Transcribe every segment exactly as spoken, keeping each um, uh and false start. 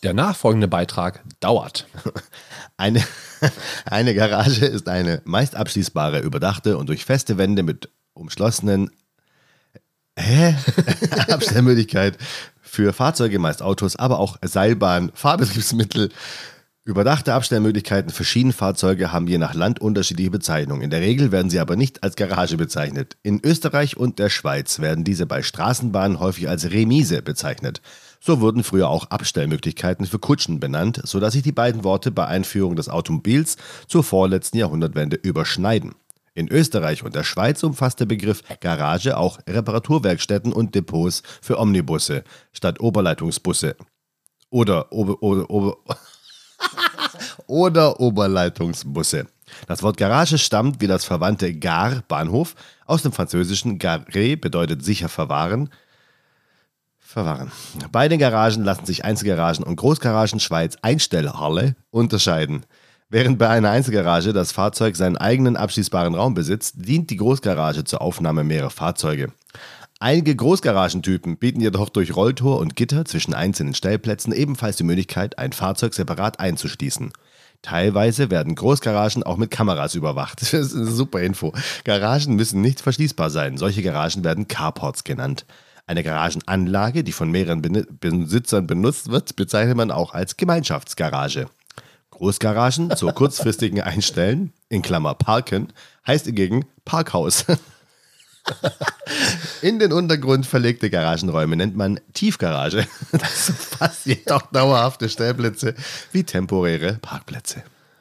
Der nachfolgende Beitrag dauert. Eine, eine Garage ist eine meist abschließbare, überdachte und durch feste Wände mit umschlossenen Hä? Abstellmöglichkeit für Fahrzeuge, meist Autos, aber auch Seilbahn, Fahrbetriebsmittel. Überdachte Abstellmöglichkeiten für Schienenfahrzeuge haben je nach Land unterschiedliche Bezeichnungen. In der Regel werden sie aber nicht als Garage bezeichnet. In Österreich und der Schweiz werden diese bei Straßenbahnen häufig als Remise bezeichnet. So wurden früher auch Abstellmöglichkeiten für Kutschen benannt, sodass sich die beiden Worte bei Einführung des Automobils zur vorletzten Jahrhundertwende überschneiden. In Österreich und der Schweiz umfasst der Begriff Garage auch Reparaturwerkstätten und Depots für Omnibusse statt Oberleitungsbusse. Oder Ober... Ober, Ober oder Oberleitungsbusse. Das Wort Garage stammt, wie das verwandte Gare, Bahnhof, aus dem französischen Gare, bedeutet sicher verwahren. Verwahren. Bei den Garagen lassen sich Einzelgaragen und Großgaragen Schweiz Einstellhalle unterscheiden. Während bei einer Einzelgarage das Fahrzeug seinen eigenen abschließbaren Raum besitzt, dient die Großgarage zur Aufnahme mehrerer Fahrzeuge. Einige Großgaragentypen bieten jedoch durch Rolltor und Gitter zwischen einzelnen Stellplätzen ebenfalls die Möglichkeit, ein Fahrzeug separat einzuschließen. Teilweise werden Großgaragen auch mit Kameras überwacht. Das ist eine super Info. Garagen müssen nicht verschließbar sein. Solche Garagen werden Carports genannt. Eine Garagenanlage, die von mehreren Besitzern benutzt wird, bezeichnet man auch als Gemeinschaftsgarage. Großgaragen zur kurzfristigen Einstellen, in Klammer Parken, heißt hingegen Parkhaus. In den Untergrund verlegte Garagenräume nennt man Tiefgarage. Das umfasst jedoch dauerhafte Stellplätze wie temporäre Parkplätze.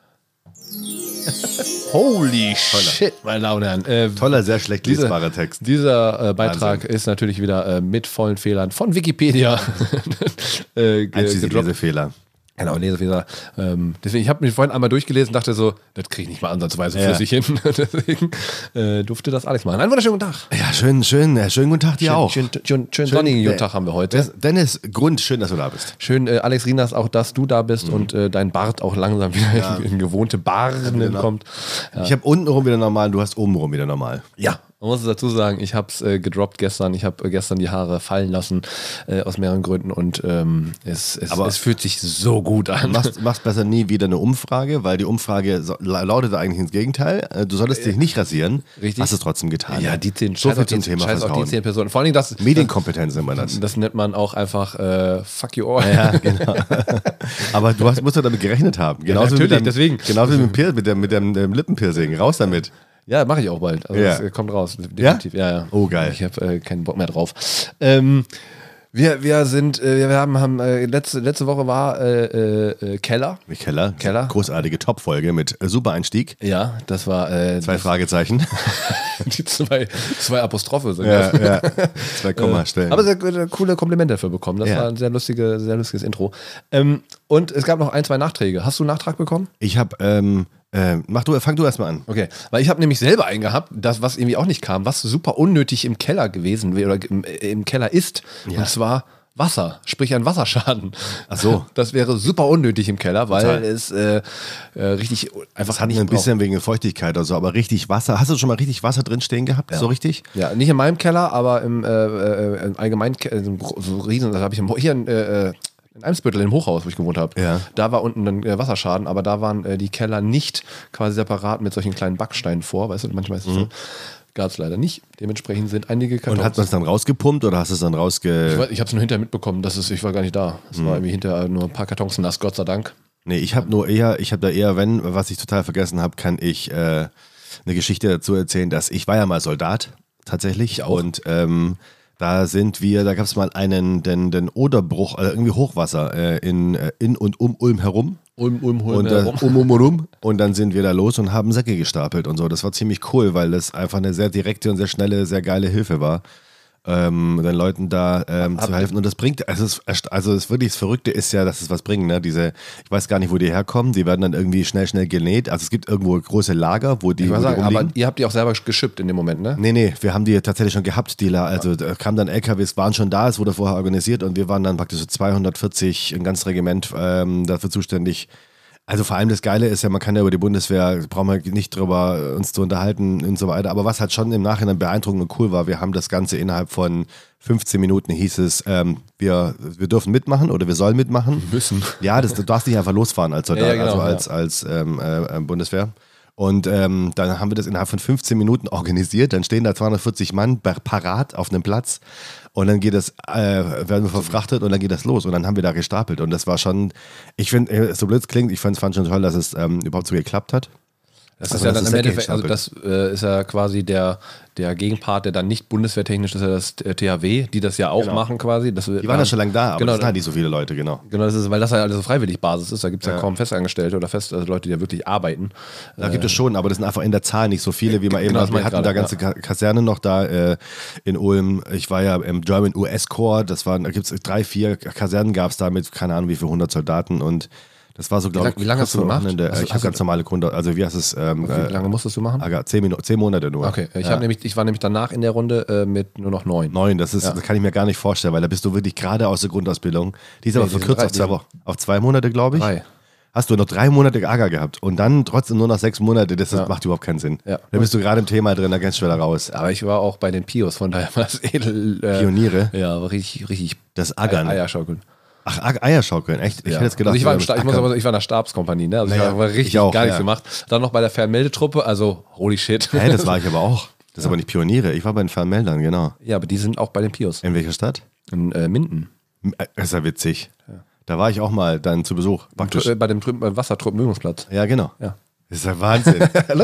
Holy shit, meine Damen und Herren. Äh, Toller, sehr schlecht lesbarer Text. Dieser äh, Beitrag Wahnsinn. Ist natürlich wieder äh, mit vollen Fehlern von Wikipedia äh, Einschließlich Lesefehler. Genau, Lesefehler. Ähm, deswegen, ich habe mich vorhin einmal durchgelesen und dachte so, das kriege ich nicht mal ansatzweise Ja. flüssig hin. Deswegen äh, durfte das Alex machen. Einen wunderschönen guten Tag. Ja, schön, schön, äh, schönen guten Tag dir Schön, auch. schön, schön, schön sonnigen guten Tag haben wir heute. Des- Dennis Grund, schön, dass du da bist. Schön, äh, Alex Rinas, auch dass du da bist Mhm. und äh, dein Bart auch langsam wieder Ja. in, in gewohnte Bahnen Genau. kommt. Ich habe untenrum wieder normal, du hast obenrum wieder normal. Ja, man muss dazu sagen, ich habe es äh, gedroppt gestern. Ich habe äh, gestern die Haare fallen lassen, äh, aus mehreren Gründen und ähm, es, es, Aber es fühlt sich so gut an. Machst, machst besser nie wieder eine Umfrage, weil die Umfrage so, lautet eigentlich ins Gegenteil. Äh, Du solltest dich nicht rasieren. Richtig. Hast es trotzdem getan. Ja, die zehn, so scheiß viel auf die, zum Thema scheiß auf die Vertrauen. zehn Personen. Vor allen Dingen das, Medienkompetenz nennt man das. das nennt man auch einfach äh, fuck you all. Ja, genau. Aber du hast, musst doch damit gerechnet haben. Genauso natürlich, mit deinem, deswegen. Genauso wie mit, dem Pir- mit, dem, mit dem, dem Lippenpiercing. Raus damit. Ja, mache ich auch bald. Also Ja. das äh, kommt raus, definitiv. Ja, ja. Oh, geil. Ich habe äh, keinen Bock mehr drauf. Ähm, wir, wir sind, äh, wir haben, haben äh, letzte, letzte Woche war äh, äh, Keller. Mit Keller. Keller. Großartige Top-Folge mit äh, super Einstieg. Ja, das war äh, Zwei Fragezeichen. die zwei, zwei Apostrophe sind ja, das. ja. Zwei Kommastellen. Aber sehr äh, coole Komplimente dafür bekommen. Das Ja. war ein sehr, lustige, sehr lustiges Intro. Ähm, und es gab noch ein, zwei Nachträge. Hast du einen Nachtrag bekommen? Ich habe, ähm, äh, mach du, fang du erstmal an. Okay, weil ich habe nämlich selber einen gehabt, das, was irgendwie auch nicht kam, was super unnötig im Keller gewesen wäre oder im, im Keller ist. Ja. Und zwar Wasser, sprich ein Wasserschaden. Ach so. Das wäre super unnötig im Keller, weil Total. es äh, äh, richtig einfach Das hat nicht ein braucht. bisschen wegen der Feuchtigkeit oder so, aber richtig Wasser. Hast du schon mal richtig Wasser drin stehen gehabt? So richtig? Ja, nicht in meinem Keller, aber im, äh, äh, im allgemeinen Ke- äh, so so riesen, das habe ich im, Ho- hier in, äh, in Eimsbüttel im Hochhaus, wo ich gewohnt habe. Ja. Da war unten ein äh, Wasserschaden, aber da waren äh, die Keller nicht quasi separat mit solchen kleinen Backsteinen vor, weißt du, manchmal ist es so. Gab es leider nicht. Dementsprechend sind einige Kartons. Und hat man es dann rausgepumpt oder hast du es dann ich rausge... weiß- ich habe es nur hinterher mitbekommen, dass es, ich war gar nicht da. Es war irgendwie hinterher nur ein paar Kartons nass, Gott sei Dank. Nee, ich habe nur eher, ich habe da eher, wenn, was ich total vergessen habe, kann ich äh, eine Geschichte dazu erzählen, dass ich war ja mal Soldat, tatsächlich. Ich auch. Und ähm, da sind wir, da gab es mal einen, den, den Oderbruch, äh, irgendwie Hochwasser äh, in, äh, in und um Ulm herum. Ulm, Ulm, Ulm, Und, äh, herum. um, um, um, um. Und dann sind wir da los und haben Säcke gestapelt und so. Das war ziemlich cool, weil das einfach eine sehr direkte und sehr schnelle, sehr geile Hilfe war, ähm, den Leuten da ähm, zu helfen. Und das bringt, also, es, ist- also das wirklich das Verrückte ist ja, dass es was bringt. Ne? Diese, ich weiß gar nicht, wo die herkommen. Die werden dann irgendwie schnell, schnell genäht. Also es gibt irgendwo große Lager, wo die, Ich wo mal die sagen, aber rumliegen. ihr habt die auch selber geschippt in dem Moment, ne? Nee, nee, wir haben die tatsächlich schon gehabt, die La also da kamen dann L K Ws, waren schon da, es wurde vorher organisiert und wir waren dann praktisch so zweihundertvierzig, ein ganzes Regiment ähm, dafür zuständig, Also vor allem das Geile ist ja, man kann ja über die Bundeswehr, brauchen wir nicht drüber uns zu unterhalten und so weiter, aber was halt schon im Nachhinein beeindruckend und cool war, wir haben das Ganze innerhalb von fünfzehn Minuten hieß es, ähm, wir, wir dürfen mitmachen oder wir sollen mitmachen. Müssen. Ja, das, du darfst nicht einfach losfahren als Soldat, Ja, ja, genau, also als, ja. als ähm, äh, Bundeswehr. Und ähm, dann haben wir das innerhalb von fünfzehn Minuten organisiert. Dann stehen da zweihundertvierzig Mann parat auf einem Platz und dann geht das, äh, werden wir verfrachtet und dann geht das los. Und dann haben wir da gestapelt. Und das war schon, ich finde, so blöd es klingt, ich fand es schon toll, dass es ähm, überhaupt so geklappt hat. Das Also ist ja das dann ist im ja Endeffekt, also das äh, ist ja quasi der, der Gegenpart, der dann nicht bundeswehrtechnisch ist, ja das äh, T H W, die das ja auch Genau. machen quasi. Das, Die waren ja schon lange da, aber genau, es sind halt nicht so viele Leute, genau. Genau, das ist, weil das ja alles so Freiwilligbasis ist. Da gibt es ja. Ja. kaum Festangestellte oder fest, also Leute, die ja wirklich arbeiten. Da gibt es schon, aber das sind einfach in der Zahl nicht so viele, wie man eben Genau, das hat. Wir meine ich hatten da gerade, ganze Ka- Kaserne noch da äh, in Ulm. Ich war ja im German U S Corps. Das waren, da gibt es drei, vier Kasernen gab es da mit, keine Ahnung, wie viel hundert Soldaten und das war so, glaube ich, Wie lange hast du gemacht? Wochenende. Also, ich habe also- ganz normale Kunden, also wie heißt es? Ähm, Wie lange musstest du machen? äh, zehn, Minuten, zehn Monate nur. Okay, ich, ja. hab nämlich, ich war nämlich danach in der Runde äh, mit nur noch neun. Neun, das, ist, Ja. das kann ich mir gar nicht vorstellen, weil da bist du wirklich gerade aus der Grundausbildung. Die ist aber Nee, die sind verkürzt drei- auf zwei die- Wochen, auf zwei Monate, glaube ich. Drei. Hast du noch drei Monate A G A gehabt und dann trotzdem nur noch sechs Monate, das, das Ja. macht überhaupt keinen Sinn. Ja. Da bist du gerade im Thema drin, da kannst du wieder raus. Aber ich war auch bei den Pios, von daher war das edel. Äh, Pioniere, Ja, war richtig, richtig das Aggern. Eierschaukeln. Ach, Ag- Eierschaukeln, echt? Ich Ja. hätte jetzt gedacht, also ich, war im du Sta- ich, würdest muss Ackern. aber, ich war in der Stabskompanie, ne? Also Naja, ich war richtig ich auch, gar nichts ja. gemacht. Dann noch bei der Fernmeldetruppe, also holy shit. Hä, das war ich aber auch. Das ist aber nicht Pioniere, ich war bei den Fernmeldern, genau. Ja, aber die sind auch bei den Pios. In welcher Stadt? In äh, Minden. Das ist ja witzig. Da war ich auch mal dann zu Besuch. Praktisch. Äh, bei dem Trü- beim Wassertruppenübungsplatz. Ja, genau. Ja. Das ist ja Wahnsinn.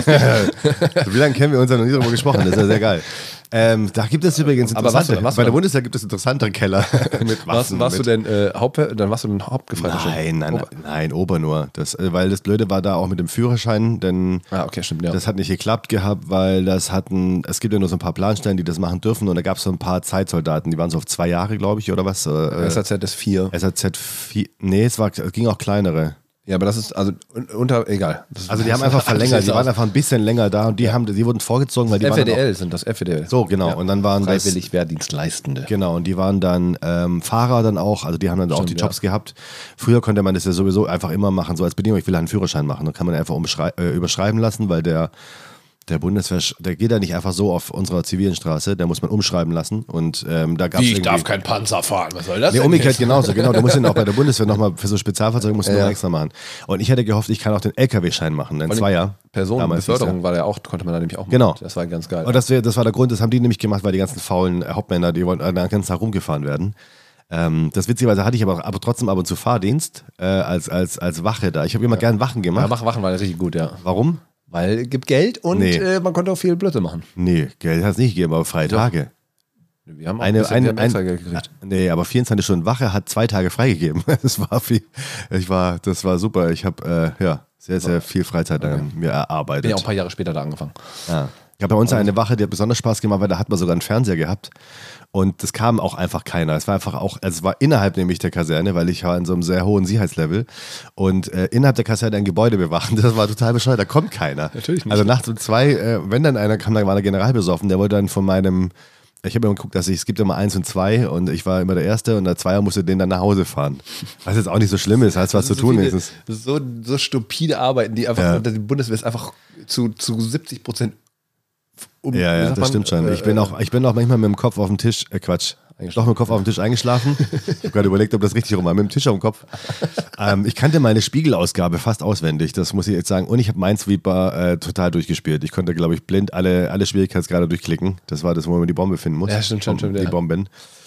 Wie lange kennen wir uns ja noch nie darüber gesprochen? Das ist ja sehr geil. Ähm, da gibt es übrigens Aber warst du- interessante, warst du bei der dann- Bundeswehr gibt es interessantere Keller mit Warst, Waffen. warst du mit, denn äh, Haupt, dann warst du ein Hauptgefreiter schon? Nein, nein, nein, nein, Ober nur. Das, äh, weil das Blöde war da auch mit dem Führerschein, denn Ah, okay, stimmt, ja. das hat nicht geklappt gehabt, weil das hatten, es gibt ja nur so ein paar Planstellen, die das machen dürfen und da gab es so ein paar Zeitsoldaten, die waren so auf zwei Jahre, glaube ich, oder was? Äh, S A Z ist vier. S A Z vier, nee, es, war, es ging auch kleinere. Ja, aber das ist, also un- unter, egal. Das Also die ist- haben einfach verlängert, die aus. waren einfach ein bisschen länger da und die haben, die wurden vorgezogen, weil die F E D waren L sind das, F E D L. auch, so genau und dann waren das Freiwillig Wehrdienstleistende. genau und die waren dann ähm, Fahrer dann auch, also die haben dann auch die Stimmt, Jobs gehabt. Früher konnte man das ja sowieso einfach immer machen, so als Bedingung, ich will einen Führerschein machen, dann kann man einfach umschrei- äh, überschreiben lassen, weil der der Bundeswehr, der geht ja nicht einfach so auf unserer zivilen Straße, der muss man umschreiben lassen und ähm, da gab es irgendwie... kein Panzer fahren, was soll das Nee, umgekehrt genauso, genau. Du musst ihn auch bei der Bundeswehr nochmal für so Spezialfahrzeuge musst du Ja. noch extra machen. Und ich hätte gehofft, ich kann auch den L K W-Schein machen, den Zweier. Personenbeförderung war ja auch, konnte man da nämlich auch machen. Genau. Das war ganz geil. Und das, wär, das war der Grund, das haben die nämlich gemacht, weil die ganzen faulen äh, Hauptmänner, die wollten äh, den ganzen Tag rumgefahren werden. Ähm, das witzigerweise hatte ich aber, aber trotzdem ab und zu Fahrdienst äh, als, als, als Wache da. Ich habe immer gern Wachen ja, gemacht. Wachen, Wachen war richtig gut, ja. Warum? Weil gibt Geld und Nee. äh, man konnte auch viel Blödsinn machen. Nee, Geld hat es nicht gegeben, aber freie Tage. Wir haben auch Eine, ein bisschen, eine, wir haben extra ein, Geld gekriegt. nee, aber vierundzwanzig Stunden Wache hat zwei Tage freigegeben. Das war viel, ich war, das war super. Ich habe äh, ja, sehr, sehr viel Freizeit okay. mir erarbeitet. Bin ja auch ein paar Jahre später da angefangen. Ja. Ich habe bei uns eine Wache, die hat besonders Spaß gemacht, weil da hat man sogar einen Fernseher gehabt. Und das kam auch einfach keiner. Es war einfach auch, also es war innerhalb nämlich der Kaserne, weil ich war in so einem sehr hohen Sicherheitslevel. Und äh, innerhalb der Kaserne ein Gebäude bewachen, das war total bescheuert. Da kommt keiner. Natürlich nicht. Also nachts um zwei, äh, wenn dann einer kam, dann war der General besoffen. Der wollte dann von meinem, ich habe immer geguckt, dass ich, es gibt immer eins und zwei und ich war immer der Erste und der Zweier musste den dann nach Hause fahren. Was jetzt auch nicht so schlimm ist, heißt was zu so tun viele, ist. So, so stupide Arbeiten, die einfach, Ja. die Bundeswehr ist einfach zu, zu siebzig Prozent um. Ja, wie ja, sagt das man, stimmt schon. äh, Ich bin, auch, ich bin auch manchmal mit dem Kopf auf dem Tisch, äh Quatsch, doch mit dem Kopf auf dem Tisch eingeschlafen. Ich habe gerade überlegt, ob das richtig rum war, mit dem Tisch auf dem Kopf. Ähm, ich kannte meine Spiegelausgabe fast auswendig, das muss ich jetzt sagen. Und ich habe Minesweeper äh, total durchgespielt. Ich konnte, glaube ich, blind alle, alle Schwierigkeitsgrade durchklicken. Das war das, wo man die Bombe finden muss. Ja, stimmt, stimmt, stimmt, Die ja. Bomben.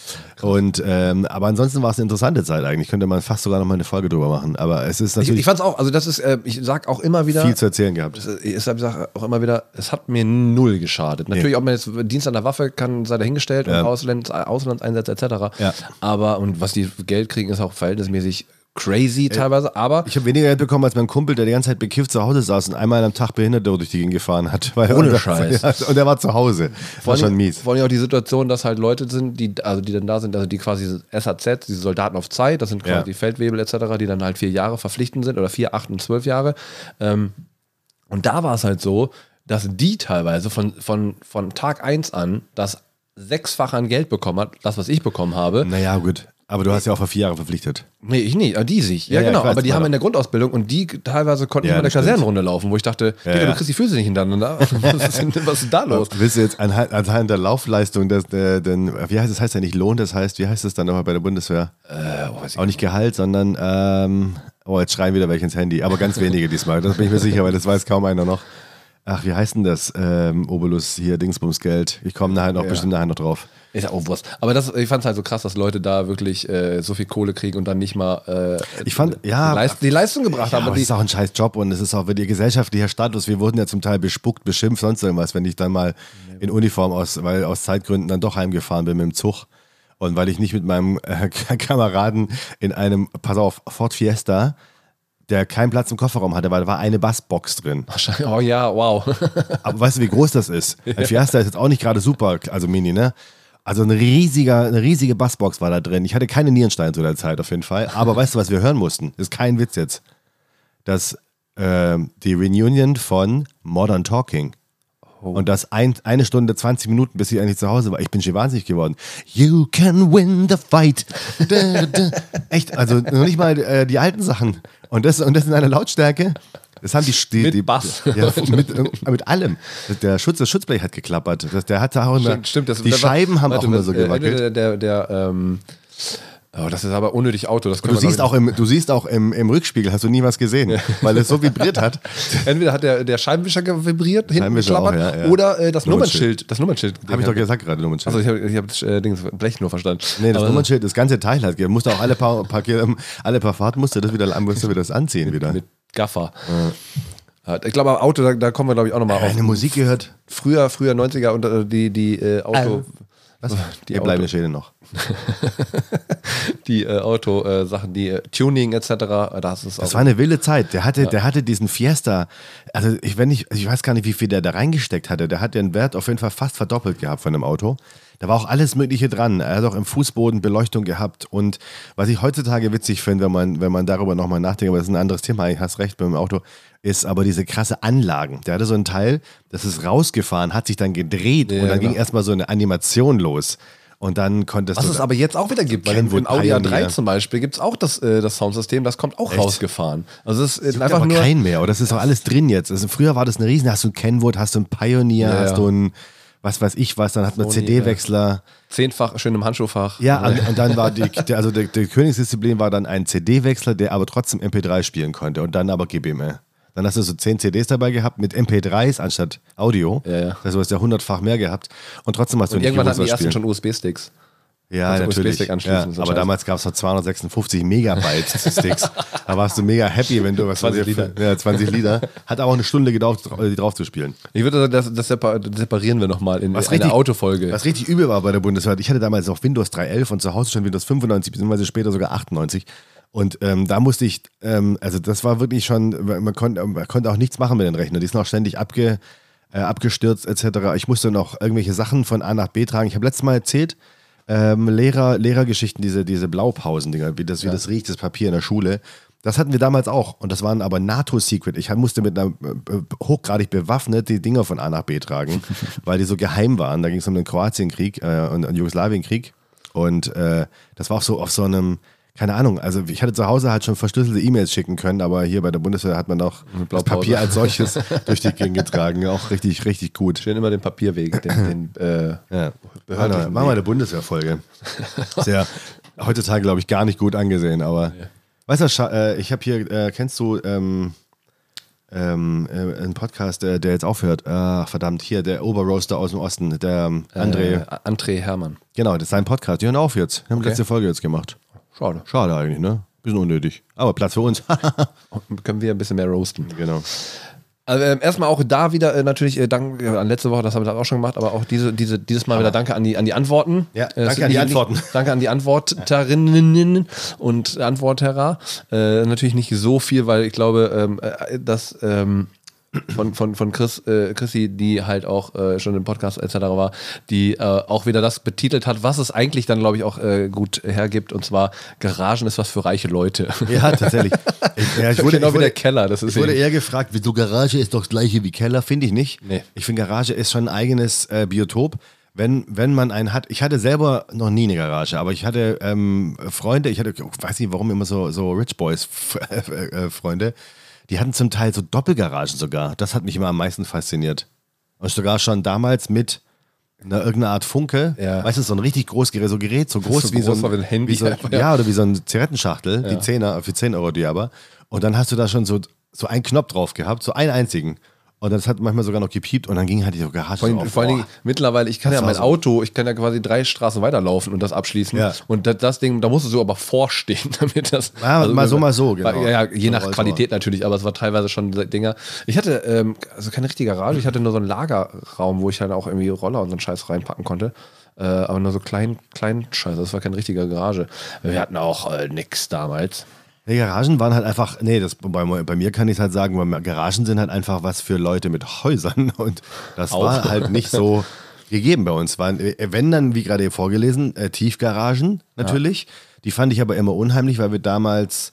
Und, ähm, aber ansonsten war es eine interessante Zeit eigentlich. Könnte man fast sogar noch mal eine Folge drüber machen. Aber es ist Ich, natürlich ich fand's auch, also das ist, äh, ich sag auch immer wieder, viel zu erzählen gehabt. ich sage auch immer wieder, es hat mir null geschadet. Natürlich, ob man jetzt Dienst an der Waffe kann, sei dahingestellt Ja. und Auslands, Auslandseinsätze et cetera. Ja. Aber, und was die für Geld kriegen, ist auch verhältnismäßig crazy teilweise, aber Ich habe weniger Geld bekommen als mein Kumpel, der die ganze Zeit bekifft zu Hause saß und einmal am Tag Behinderte durch die Gegend gefahren hat. Weil Ohne und, Scheiß. Ja, und der war zu Hause. Das war vor schon allem, mies. vor allem auch die Situation, dass halt Leute sind, die, also die dann da sind, also die quasi S A Z, diese Soldaten auf Zeit, das sind quasi Ja. die Feldwebel et cetera, die dann halt vier Jahre verpflichtend sind oder vier, acht und zwölf Jahre. Ähm, und da war es halt so, dass die teilweise von, von, von Tag eins an das sechsfache an Geld bekommen hat, das, was ich bekommen habe. Naja, gut. Aber du hast ja auch für vier Jahre verpflichtet. Nee, ich nicht, aber die sich. Ja, Ja, ja, genau. ich weiß, aber die war haben doch. in der Grundausbildung und die teilweise konnten Ja, nicht mal eine das stimmt. Kasernenrunde laufen, wo ich dachte, Ja, Digga, ja. du kriegst die Füße nicht hintereinander. Was ist, denn, was ist da los? Willst du jetzt anhand, anhand der Laufleistung, des, der, den, wie heißt das, heißt ja nicht Lohn, das heißt, wie heißt das dann nochmal bei der Bundeswehr? Äh, oh, weiß ich Auch nicht Gehalt, sondern, ähm, oh, jetzt schreien wieder welche ins Handy, aber ganz wenige diesmal, das bin ich mir sicher, weil das weiß kaum einer noch. Ach, wie heißt denn das? Ähm, Obolus, hier, Dingsbumsgeld. Ich komme nachher noch, Ja. bestimmt nachher noch drauf. Ist ja auch Wurst. Aber das, ich fand es halt so krass, dass Leute da wirklich äh, so viel Kohle kriegen und dann nicht mal äh, Ich fand, ja, die, Leist die Leistung gebracht Ja, haben. aber Und es die, ist auch ein scheiß Job und es ist auch wirklich gesellschaftlicher Status. Wir wurden ja zum Teil bespuckt, beschimpft, sonst irgendwas, wenn ich dann mal in Uniform aus, weil aus Zeitgründen dann doch heimgefahren bin mit dem Zug. Und weil ich nicht mit meinem äh, Kameraden in einem, pass auf, Ford Fiesta, der keinen Platz im Kofferraum hatte, weil da war eine Bassbox drin. wahrscheinlich, oh ja, wow. Aber weißt du, wie groß das ist? Ein Fiesta ist jetzt auch nicht gerade super, also Mini, ne? Also ein riesiger, eine riesige Bassbox war da drin. Ich hatte keine Nierensteine zu der Zeit auf jeden Fall. Aber weißt du, was wir hören mussten? Das ist kein Witz jetzt. Das, äh, die Reunion von Modern Talking. Und das ein, eine Stunde, zwanzig Minuten, bis ich eigentlich zu Hause war. Ich bin schon wahnsinnig geworden. You can win the fight. Da, da. Echt, also noch nicht mal äh, die alten Sachen. Und das, und das in einer Lautstärke. Das haben die, die, Mit die Bass. Ja, mit, mit allem. Der Schutz, das Schutzblech hat geklappert. Das, der hatte auch immer, Stimmt, stimmt, das, die der, Scheiben haben warte, auch immer so äh, gewackelt. Der, der, der, ähm, oh, das ist aber unnötig Auto. Das können Du wir, siehst, glaub auch im, du siehst auch im, im Rückspiegel, hast du nie was gesehen, weil es so vibriert hat. ich- Entweder hat der, der Scheibenwischer vibriert, hinten Scheibenwischer geklappert, auch, ja, ja. oder äh, das Nummernschild. Nummernschild. Das Nummernschild. Habe ich doch gesagt gerade, Nummernschild. Also ich habe ich hab das äh, Ding, das Blech nur verstanden. Nee, das Aber- Nummernschild, das ganze Teil hat, musste auch alle paar, paar, Kil- alle paar Fahrten musste das wieder, musste wieder das anziehen wieder. mit Gaffer. Ja. Ich glaube, Auto, da, da kommen wir, glaube ich, auch nochmal auf. Eine Musik gehört. Früher, früher neunziger und äh, die, die äh, Auto. Was? Die Die bleibende Auto, Schäde noch. die äh, Auto-Sachen, die äh, Tuning et cetera. Das ist auch. Das war eine wilde Zeit. Der hatte, der hatte diesen Fiesta, also ich, wenn ich, ich weiß gar nicht, wie viel der da reingesteckt hatte. Der hat den Wert auf jeden Fall fast verdoppelt gehabt von dem Auto. Da war auch alles Mögliche dran. Er hat auch im Fußboden Beleuchtung gehabt. Und was ich heutzutage witzig finde, wenn man, wenn man darüber nochmal nachdenkt, aber das ist ein anderes Thema, ich hast recht beim Auto, ist aber diese krasse Anlagen. Der hatte so einen Teil, das ist rausgefahren, hat sich dann gedreht Ja, und dann genau. ging erstmal so eine Animation los. Und dann konntest Was du. es aber jetzt auch wieder gibt, weil im, Kenwood im Audi A drei Pioneer. zum Beispiel gibt es auch das, äh, das Soundsystem, das kommt auch Echt? rausgefahren. Also es ist Es gibt einfach aber nur. kein mehr, oder? Das ist doch alles drin jetzt. Also früher war das eine Riesen, hast du einen Kenwood, hast du einen Pioneer, Ja, hast ja. du einen, was weiß ich was, dann hat man Sony, C D-Wechsler. Zehnfach schön im Handschuhfach. Ja, und, und dann war die, der, also die, die Königsdisziplin war dann ein C D-Wechsler, der aber trotzdem M P drei spielen konnte und dann aber G B M. Dann hast du so zehn C Ds dabei gehabt mit M P drei s anstatt Audio. Ja, ja. Also du hast ja hundertfach mehr gehabt und trotzdem hast du Und nicht irgendwann gewusst, hatten die was ersten spielen. schon U S B-Sticks. Ja, Also natürlich. U S B-Stick anschließen, Ja, so ein aber Scheiß. damals gab es noch zweihundertsechsundfünfzig Megabyte Sticks. Da warst du mega happy, wenn du was zwanzig weiß ich, Liter. Ja, zwanzig Liter. Hat auch eine Stunde gedauert, die drauf zu spielen. Ich würde sagen, das, das separ- das separieren wir nochmal in Was einer richtig- Autofolge. Was richtig übel war bei der Bundeswehr, ich hatte damals noch Windows drei Punkt elf und zu Hause schon Windows fünfundneunzig, beziehungsweise später sogar achtundneunzig. Und ähm, da musste ich, ähm, also das war wirklich schon, man konnte, man konnte auch nichts machen mit den Rechnern. Die sind auch ständig abge, äh, abgestürzt et cetera. Ich musste noch irgendwelche Sachen von A nach B tragen. Ich habe letztes Mal erzählt, ähm, Lehrer, Lehrergeschichten, diese, diese Blaupausen-Dinger, wie das, wie Ja. das riecht, das Papier in der Schule. Das hatten wir damals auch. Und das waren aber NATO-Secret. Ich musste mit einer äh, hochgradig bewaffnet die Dinger von A nach B tragen, weil die so geheim waren. Da ging es um den Kroatienkrieg äh, und den Jugoslawienkrieg. Und äh, das war auch so auf so einem, keine Ahnung, also ich hatte zu Hause halt schon verschlüsselte E-Mails schicken können, aber hier bei der Bundeswehr hat man auch das Blaupause. Papier als solches durch die Gegend getragen. Auch richtig, richtig gut. Schön immer den Papierweg, den, den äh, Ja. behördlichen Machen wir Weg. eine Bundeswehrfolge. Ist ja heutzutage, glaube ich, gar nicht gut angesehen, aber weißt du, Scha- äh, ich habe hier, äh, kennst du ähm, ähm, äh, einen Podcast, der, der jetzt aufhört? Ach, verdammt, hier, der Oberroaster aus dem Osten, der ähm, André. Äh, André Hermann. Genau, das ist sein Podcast. Die hören auf jetzt. Wir haben die Okay. letzte Folge jetzt gemacht. Schade. Schade eigentlich, ne? Bisschen unnötig. Aber Platz für uns. Können wir ein bisschen mehr roasten. Genau. Also, ähm, erstmal auch da wieder äh, natürlich äh, Dank äh, an letzte Woche, das haben wir auch schon gemacht, aber auch diese, diese, dieses Mal wieder Danke an die, an die Antworten. Ja, Äh, es danke sind an die nicht- Antworten. Nicht, danke an die Antworterinnen und Antworterer. Äh, natürlich nicht so viel, weil ich glaube, ähm, äh, dass ähm, von, von, von Chris, äh, Chrissy, die halt auch äh, schon im Podcast et cetera war, die äh, auch wieder das betitelt hat, was es eigentlich dann, glaube ich, auch äh, gut hergibt. Und zwar, Garagen ist was für reiche Leute. Ja, tatsächlich. Ich, ja, ich wurde, genau ich wie wurde, der Keller. Das ist ich wurde eben- eher gefragt, wieso Garage ist doch das gleiche wie Keller, finde ich nicht. Nee. Ich finde, Garage ist schon ein eigenes äh, Biotop, wenn, wenn man einen hat, ich hatte selber noch nie eine Garage, aber ich hatte ähm, Freunde, ich hatte, ich weiß nicht warum immer so, so Rich Boys äh, Freunde, die hatten zum Teil so Doppelgaragen sogar. Das hat mich immer am meisten fasziniert. Und sogar schon damals mit einer irgendeiner Art Funke, Ja. weißt du, so ein richtig großes Gerät, so Gerät, so groß, So wie, groß so wie ein, ein Handy wie so, einfach, ja. ja, oder wie so eine Zigarettenschachtel, Ja. die Zehner, für zehn Euro die aber. Und dann hast du da schon so, so einen Knopf drauf gehabt, so einen einzigen. Und das hat manchmal sogar noch gepiept und dann ging halt die Garage Vor, allem, auf. vor allen Dingen, Boah. mittlerweile, ich kann Das ja war mein so. Auto, ich kann ja quasi drei Straßen weiterlaufen und das abschließen. Ja. Und das, das Ding, da musstest du aber vorstehen, damit das. Ja, mal so, mal so, genau. Ja, ja, je So nach Rolltor. Qualität natürlich, aber es war teilweise schon Dinger. Ich hatte ähm, also keine richtige Garage, ich hatte nur so einen Lagerraum, wo ich halt auch irgendwie Roller und so einen Scheiß reinpacken konnte. Äh, aber nur so klein, klein Scheiß, das war keine richtige Garage. Wir hatten auch äh, nix damals. Die Garagen waren halt einfach, nee, das, bei, bei mir kann ich halt sagen, weil Garagen sind halt einfach was für Leute mit Häusern und das Auch. war halt nicht so gegeben bei uns. Waren, wenn dann, wie gerade vorgelesen, äh, Tiefgaragen natürlich. Die fand ich aber immer unheimlich, weil wir damals,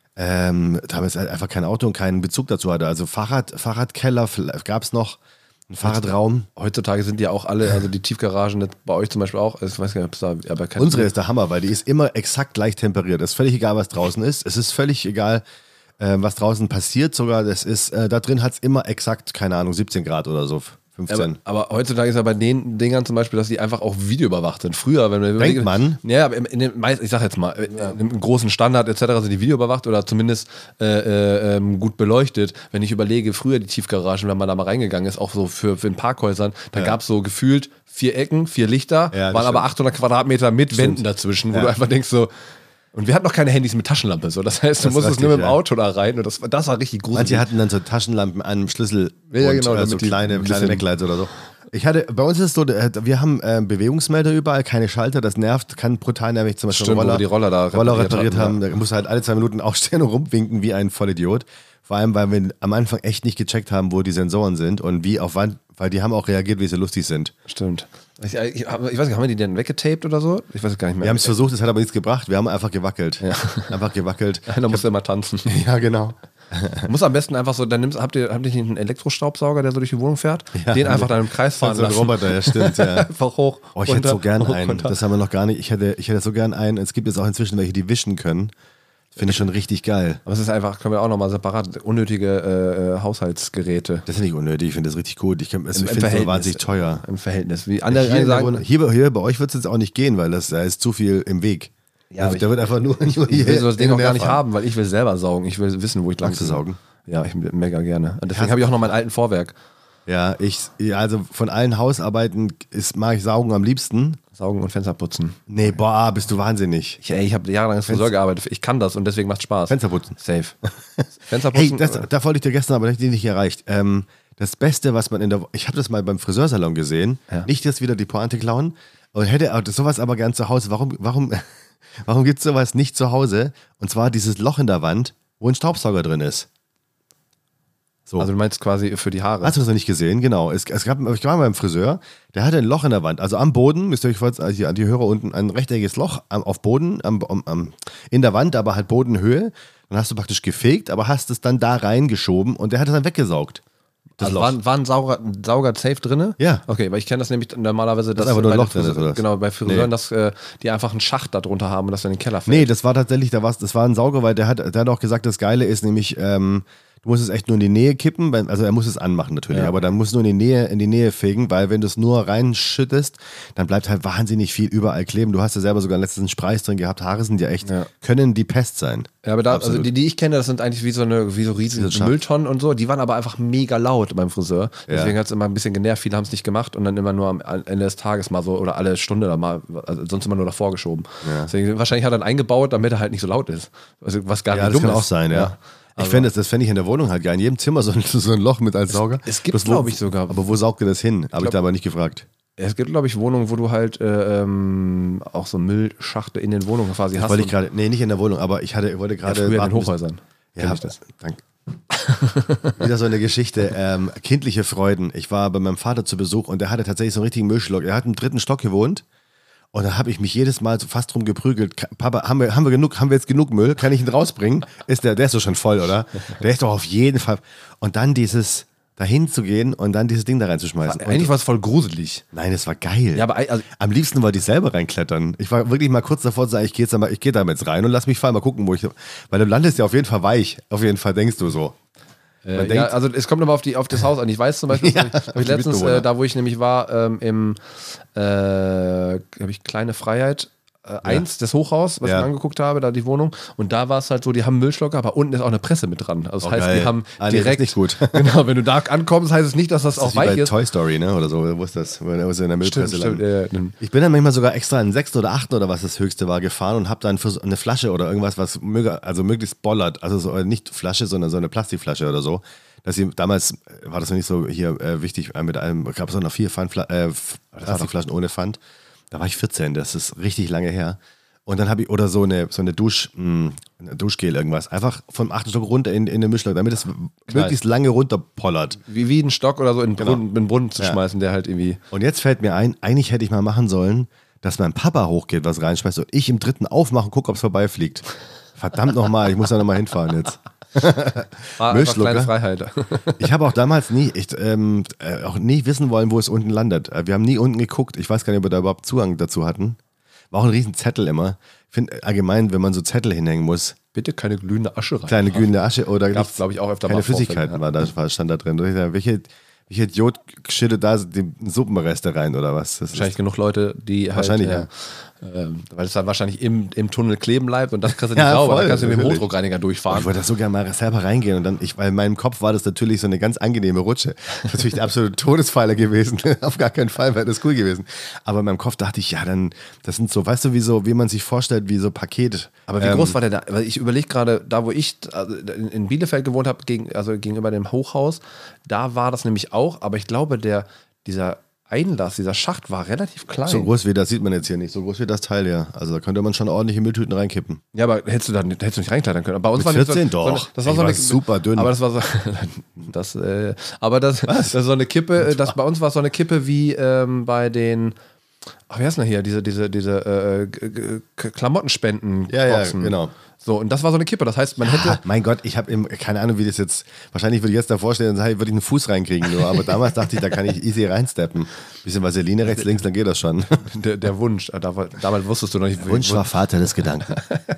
ähm, damals halt einfach kein Auto und keinen Bezug dazu hatte. Also Fahrrad, Fahrradkeller gab es noch, einen Fahrradraum. Heutzutage sind die ja auch alle, also die Tiefgaragen, das bei euch zum Beispiel auch, ich weiß gar nicht, ob es da, aber kein Unsere ist der Hammer, weil die ist immer exakt gleich temperiert. Es ist völlig egal, was draußen ist. Es ist völlig egal, äh, was draußen passiert. Sogar, das ist, äh, da drin hat es immer exakt, keine Ahnung, siebzehn Grad oder so. fünfzehn. Aber, aber heutzutage ist ja bei den Dingern zum Beispiel, dass die einfach auch videoüberwacht sind. Früher, wenn wir Denkt man? Ja, aber in, in den meisten, ich sag jetzt mal, in einem großen Standard et cetera sind die videoüberwacht oder zumindest äh, äh, ähm, gut beleuchtet. Wenn ich überlege, früher die Tiefgaragen, wenn man da mal reingegangen ist, auch so für, für in Parkhäusern, da Ja. gab es so gefühlt vier Ecken, vier Lichter, Ja, das waren aber stimmt. achthundert Quadratmeter mit Wänden dazwischen, wo Ja. du einfach denkst so. Und wir hatten noch keine Handys mit Taschenlampe, so. Das heißt, du Das musstest ist nur mit richtig, dem ja. Auto da rein und das, das war richtig gruselig. Manche hatten dann so Taschenlampen an einem Schlüssel Ja, und genau, äh, so damit die kleine, ein kleine bisschen- Necklights oder so. Ich hatte, bei uns ist es so, äh, wir haben äh, Bewegungsmelder überall, keine Schalter, das nervt, kann brutal nervig, zum Beispiel Stimmt, wo Roller, wir die Roller da Roller repariert repariert hatten, haben, da musst du halt alle zwei Minuten aufstehen und rumwinken wie ein Vollidiot. Vor allem, weil wir am Anfang echt nicht gecheckt haben, wo die Sensoren sind und wie auf wann, weil die haben auch reagiert, wie sie lustig sind. Stimmt. Ich, ich, ich weiß nicht, haben wir die denn weggetaped oder so? Ich weiß es gar nicht mehr. Wir haben es versucht, es hat aber nichts gebracht, wir haben einfach gewackelt. Ja. Einfach gewackelt. Da musst du immer tanzen. Ja, genau. Muss am besten einfach so, dann nimmst, habt ihr, habt ihr nicht einen Elektrostaubsauger, der so durch die Wohnung fährt? Ja, den einfach dann im Kreis fahren So ein lassen. Roboter, ja, stimmt, ja. Einfach hoch. Oh, ich hätte runter, so gern hoch, einen. runter. Das haben wir noch gar nicht. Ich hätte, ich hätte so gern einen. Es gibt jetzt auch inzwischen welche, die wischen können. Finde ich schon richtig geil. Aber es ist einfach, können wir auch nochmal separat, unnötige äh, Haushaltsgeräte. Das ist nicht unnötig. Ich finde das richtig gut. Ich, kann- es- Im- ich im finde es Verhältnis. wahnsinnig teuer. Im Verhältnis. Wie andere Hier, in der sagen, Wohnung- hier, hier bei euch wird es jetzt auch nicht gehen, weil das, da ist zu viel im Weg. Ja, aber da, da wird einfach nur, nur ich will so das Ding hin auch und gar her nicht fahren. haben, weil ich will selber saugen. Ich will wissen, wo ich lang Magst du saugen? Ja, ich mega gerne. Und deswegen Hast- habe ich auch noch meinen alten Vorwerk. Ja, ich, ja, also von allen Hausarbeiten ist, mag ich Saugen am liebsten. Saugen und Fenster putzen. Nee, boah, bist du wahnsinnig. Ich, ey, ich habe jahrelang als Friseur gearbeitet. Ich kann das und deswegen macht Spaß. Fenster putzen. Safe. Fenster Hey, putzen. das, da wollte ich dir gestern, aber das nicht erreicht. Ähm, das Beste, was man in der, ich habe das mal beim Friseursalon gesehen, Ja. nicht jetzt wieder die Pointe klauen, und hätte auch sowas aber gern zu Hause. Warum, warum, warum gibt es sowas nicht zu Hause? Und zwar dieses Loch in der Wand, wo ein Staubsauger drin ist. So. Also du meinst quasi für die Haare. Hast du das noch nicht gesehen? Genau. Es, es gab, ich war mal beim Friseur, der hatte ein Loch in der Wand. Also am Boden, müsst ihr euch vorstellen, also hier an die Hörer unten, ein rechteckiges Loch am, auf Boden, am, am, am, in der Wand, aber halt Bodenhöhe. Dann hast du praktisch gefegt, aber hast es dann da reingeschoben und der hat es dann weggesaugt. Das also Loch. war, war ein Sauger, ein Sauger safe drin? Ja. Okay, weil ich kenne das nämlich normalerweise, dass einfach nur ein bei Loch den drin ist, Friseur- oder was? Genau, bei Friseuren, Nee. dass äh, die einfach einen Schacht da drunter haben und das dann in den Keller fällt. Nee, das war tatsächlich, da war's, das war ein Sauger, weil der hat, der hat auch gesagt, das Geile ist nämlich, ähm, du musst es echt nur in die Nähe kippen, weil- also er muss es anmachen natürlich, Ja. aber dann musst du nur in die Nähe, in die Nähe fegen, weil wenn du es nur reinschüttest, dann bleibt halt wahnsinnig viel überall kleben. Du hast ja selber sogar letztens einen Spreiß drin gehabt, Haare sind ja echt, Ja. können die Pest sein. Ja, aber da, also Absolut. die, die ich kenne, das sind eigentlich wie so eine wie so riesige Diese Schacht. Mülltonnen und so. Die waren aber einfach mega laut beim Friseur. Deswegen Ja. hat es immer ein bisschen genervt. Viele haben es nicht gemacht und dann immer nur am Ende des Tages mal so oder alle Stunde da mal, also sonst immer nur davor geschoben. Ja. Deswegen, wahrscheinlich hat er ihn eingebaut, damit er halt nicht so laut ist. Also, was gar Ja, nicht das dumm kann auch ist. sein, ja. Ich Aber- fände das, das fände ich in der Wohnung halt geil. In jedem Zimmer so ein, so ein Loch mit als Sauger. es gibt, Bloß wo- glaub ich, sogar- Aber wo saugt ihr das hin? Habe ich glaub- da aber nicht gefragt. Es gibt, glaube ich, Wohnungen, wo du halt äh, ähm, auch so Müllschachte in den Wohnungen quasi Das hast. wollte ich und- gerade, nee, nicht in der Wohnung, aber ich hatte, wollte ja, gerade früher in den warten, bis- Hochhäusern. Ja, Kenn ich das. danke. Wieder so eine Geschichte. Ähm, kindliche Freuden. Ich war bei meinem Vater zu Besuch und der hatte tatsächlich so einen richtigen Müllschluck. Er hat im dritten Stock gewohnt und da habe ich mich jedes Mal so fast drum geprügelt. Ka- Papa, haben wir, haben wir genug, haben wir jetzt genug Müll? Kann ich ihn rausbringen? Ist der, der ist doch schon voll, oder? Der ist doch auf jeden Fall. Und dann dieses, dahin zu gehen und dann dieses Ding da reinzuschmeißen. Eigentlich war es voll gruselig. Nein, es war geil. Ja, aber also, am liebsten wollte ich selber reinklettern. Ich war wirklich mal kurz davor zu sagen, ich gehe jetzt da mal, ich gehe da jetzt rein und lass mich fallen, mal gucken, wo ich, weil du landest ja auf jeden Fall weich. Auf jeden Fall denkst du so. Äh, ja, denkt, also es kommt immer auf, die, auf das Haus an. Ich weiß zum Beispiel, ja, hab ich, hab ich letztens, äh, da wo ich nämlich war, ähm, im äh, habe ich Kleine Freiheit eins, ja. das Hochhaus, was ja. ich mir angeguckt habe, da die Wohnung. Und da war es halt so, die haben Müllschlocker, aber unten ist auch eine Presse mit dran. Also das oh, heißt, geil. die haben ah, direkt. Nee, nicht gut. Genau, wenn du da ankommst, heißt es nicht, dass das, das auch ist weich wie bei ist. Toy Story, ne? Oder so, wo ist das? Wo ist in der Müllpresse stimmt, stimmt, ja, ja. Ich bin dann manchmal sogar extra einen sechsten oder achten oder was das höchste war gefahren und habe dann für so eine Flasche oder irgendwas, was möge, also möglichst bollert, also so, nicht Flasche, sondern so eine Plastikflasche oder so. Dass sie, damals war das noch nicht so hier äh, wichtig, mit einem, gab es noch vier Pfandfla- äh, Plastikflaschen ohne Pfand. Da war ich vierzehn, das ist richtig lange her. Und dann habe ich, oder so eine, so eine Dusch, mh, Duschgel, irgendwas, einfach vom achten Stock runter in, in den Mischlock, damit es Knall. möglichst lange runterpollert. Wie, wie einen Stock oder so in den genau. Brunnen, in den Brunnen zu ja. schmeißen, der halt irgendwie. Und jetzt fällt mir ein, eigentlich hätte ich mal machen sollen, dass mein Papa hochgeht, was reinschmeißt und ich im dritten aufmache und gucke, ob es vorbeifliegt. Verdammt nochmal, ich muss da nochmal hinfahren jetzt. War Müllschlucker. Kleine Freiheit. Ich habe auch damals nie, ich, ähm, äh, auch nie wissen wollen, wo es unten landet. Wir haben nie unten geguckt. Ich weiß gar nicht, ob wir da überhaupt Zugang dazu hatten. War auch ein riesen Zettel immer. Ich finde allgemein, wenn man so Zettel hinhängen muss. Bitte keine glühende Asche rein. Kleine glühende Asche oder gab es, glaube ich, auch öfter keine mal Flüssigkeiten ja. war da, stand da drin. Welche, welche Idiot schüttet da die Suppenreste rein oder was? Das wahrscheinlich ist genug Leute, die wahrscheinlich, halt, ja. äh, äh, weil es dann wahrscheinlich im, im Tunnel kleben bleibt und das kriegst du nicht ja, sauber. voll, Dann kannst du mit dem natürlich. Hochdruckreiniger durchfahren. Oh, ich wollte da so gerne mal selber reingehen und dann, ich, weil in meinem Kopf war das natürlich so eine ganz angenehme Rutsche. Das ist natürlich der absolute Todesfeiler gewesen. Auf gar keinen Fall wäre das cool gewesen. Aber in meinem Kopf dachte ich, ja, dann, das sind so, weißt du, wie so, wie man sich vorstellt, wie so Paket. Aber wie ähm, groß war der da? Weil ich überlege gerade, da wo ich also in Bielefeld gewohnt habe, gegen, also gegenüber dem Hochhaus, da war das nämlich auch, aber ich glaube, der, dieser Einlass, dieser Schacht war relativ klein. So groß wie das sieht man jetzt hier nicht, so groß wie das Teil ja. Also da könnte man schon ordentliche Mülltüten reinkippen. Ja, aber hättest du da hättest du nicht reinkleidern können. Bei uns Mit war vierzehn nicht so, doch. So eine, das war so eine, super dünn. Aber das war so, das, äh, aber das, das ist so eine Kippe, das, bei uns war es so eine Kippe wie ähm, bei den, ach, wer ist denn hier, diese, diese, diese äh, Klamottenspenden. Ja, ja, genau. So, und das war so eine Kippe, das heißt, man hätte... Ah, mein Gott, ich habe keine Ahnung, wie das jetzt... Wahrscheinlich würde ich jetzt davor stehen und sagen, würde ich einen Fuß reinkriegen nur, aber damals dachte ich, da kann ich easy reinsteppen. Bisschen Vaseline rechts, links, dann geht das schon. Der, der Wunsch, damals wusstest du noch nicht... Der Wunsch war Vater des Gedanken.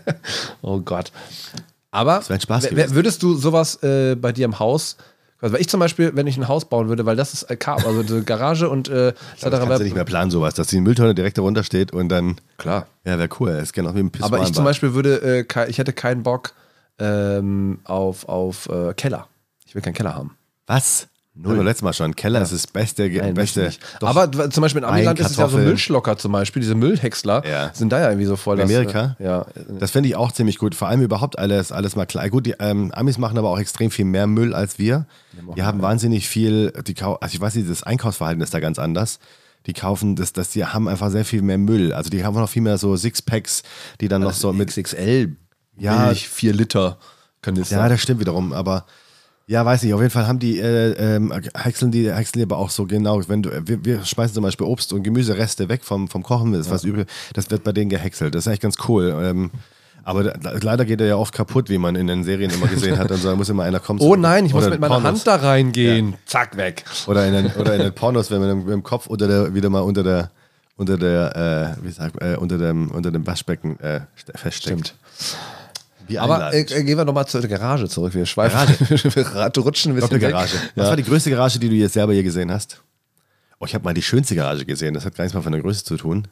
Oh Gott. Aber das wäre ein Spaß gewesen. Würdest du sowas äh, bei dir im Haus... Also ich zum Beispiel, wenn ich ein Haus bauen würde, weil das ist äh, also eine Garage und äh, das kannst du nicht mehr planen sowas, dass die Mülltonne direkt darunter steht und dann... Klar. Ja, wäre cool. Es geht auch wie ein Pissoir. Aber ich zum Beispiel würde, äh, ich hätte keinen Bock ähm, auf, auf äh, Keller. Ich will keinen Keller haben. Was? Nur beim letzten Mal schon. Keller ja. ist das beste. Nein, beste aber zum Beispiel in Amiland ist es ja so Müllschlocker zum Beispiel. Diese Müllhäcksler ja. sind da ja irgendwie so voll. In Amerika? Das, ja. Das finde ich auch ziemlich gut. Vor allem überhaupt alles, alles mal klar. Gut, die ähm, Amis machen aber auch extrem viel mehr Müll als wir. Wir, wir haben mehr. wahnsinnig viel, die, also ich weiß nicht, das Einkaufsverhalten ist da ganz anders. Die kaufen, das, das, die haben einfach sehr viel mehr Müll. Also die haben noch viel mehr so Sixpacks, die dann also noch so mit X X L, ja, Milch, vier Liter Kanister. Ja, das stimmt wiederum, aber ja, weiß nicht, auf jeden Fall haben die, äh, ähm, häckseln die, häckseln die aber auch so genau, wenn du, wir, wir schmeißen zum Beispiel Obst- und Gemüsereste weg vom, vom Kochen, das ist ja. was übel, das wird bei denen gehäckselt, das ist eigentlich ganz cool, ähm, aber da, leider geht er ja oft kaputt, wie man in den Serien immer gesehen hat, also da muss immer einer kommen. Oh nein, ich muss mit meiner Pornos. Hand da reingehen, ja. zack, weg. Oder in den, oder in den Pornos, wenn man mit dem Kopf unter der, wieder mal unter der, unter der, äh, wie sagt, äh, unter dem, unter dem Waschbecken äh, feststeckt. Stimmt. Aber äh, gehen wir nochmal zur Garage zurück. Wir schweifen, wir rutschen ein bisschen weg. Garage. Was ja. war die größte Garage, die du jetzt selber hier gesehen hast? Oh, ich habe mal die schönste Garage gesehen. Das hat gar nichts mal von der Größe zu tun.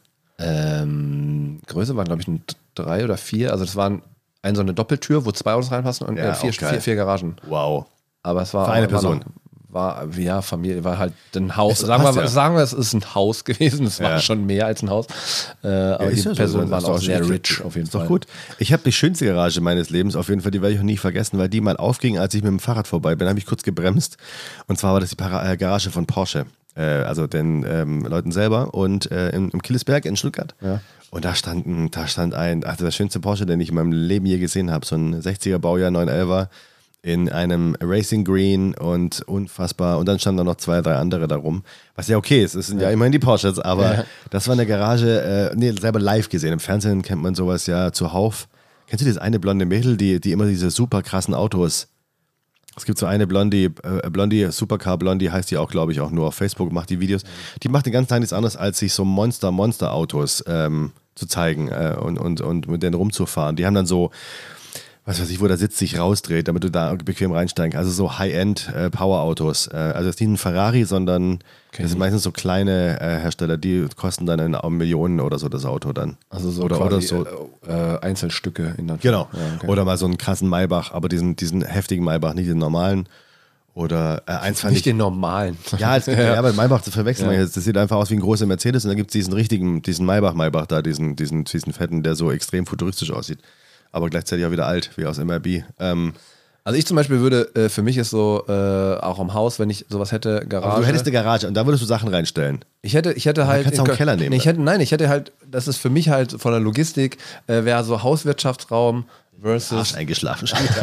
Ähm, Größe waren, glaube ich, ein drei oder vier. Also das waren ein, so eine Doppeltür, wo zwei Autos reinpassen und ja, äh, vier, vier, vier Garagen. Wow. Aber es war für eine war Person. Noch, war, ja, Familie, war halt ein Haus. Es sagen, wir, ja. sagen wir, es ist ein Haus gewesen. Es war ja. schon mehr als ein Haus. Äh, aber ja, die ja Personen so, waren auch sehr rich auf jeden ist Fall. Doch gut. Ich habe die schönste Garage meines Lebens, auf jeden Fall, die werde ich auch nie vergessen, weil die mal aufging, als ich mit dem Fahrrad vorbei bin, habe ich kurz gebremst. Und zwar war das die Para- äh, Garage von Porsche. Äh, also den ähm, Leuten selber und äh, im, im Killesberg in Stuttgart. Ja. Und da stand, da stand ein, also der schönste Porsche, den ich in meinem Leben je gesehen habe, so ein sechziger Baujahr neun elfer in einem Racing Green und unfassbar. Und dann standen da noch zwei, drei andere da rum. Was ja okay ist, es sind ja, ja immerhin die Porsches, aber ja. das war eine Garage, äh, nee, selber live gesehen. Im Fernsehen kennt man sowas ja zuhauf. Kennst du das eine blonde Mädel, die, die immer diese super krassen Autos, Es gibt so eine Blondie, äh, Blondie, Supercar Blondie heißt die auch, glaube ich, auch nur auf Facebook, macht die Videos. Die macht den ganzen Tag nichts anderes, als sich so Monster-Monster-Autos ähm, zu zeigen äh, und, und, und mit denen rumzufahren. Die haben dann so, was weiß ich, wo der Sitz sich rausdreht, damit du da bequem reinsteigen kannst. Also so High-End-Power-Autos. Äh, also das ist nicht ein Ferrari, sondern okay. Das sind meistens so kleine äh, Hersteller, die kosten dann eine Millionen oder so das Auto dann. Also so, oder, oder so äh, Einzelstücke in der Genau. Ja, okay. Oder mal so einen krassen Maybach, aber diesen, diesen heftigen Maybach, nicht den normalen. Oder äh, eins fand nicht ich, den normalen. Ja, es gibt, ja. ja, aber Maybach zu verwechseln. Ja. Das sieht einfach aus wie ein großer Mercedes und dann gibt es diesen richtigen, diesen Maybach-Maybach da, diesen, diesen, diesen fetten, der so extrem futuristisch aussieht. Aber gleichzeitig auch wieder alt, wie aus M R B. Ähm, also ich zum Beispiel würde, äh, für mich ist so, äh, auch am Haus, wenn ich sowas hätte, Garage. Aber du hättest eine Garage und da würdest du Sachen reinstellen. Ich hätte, ich hätte halt. Kannst du auch einen Keller nehmen. Nee, ich hätte, nein, ich hätte halt, das ist für mich halt von der Logistik, äh, wäre so Hauswirtschaftsraum versus. Arsch eingeschlafen.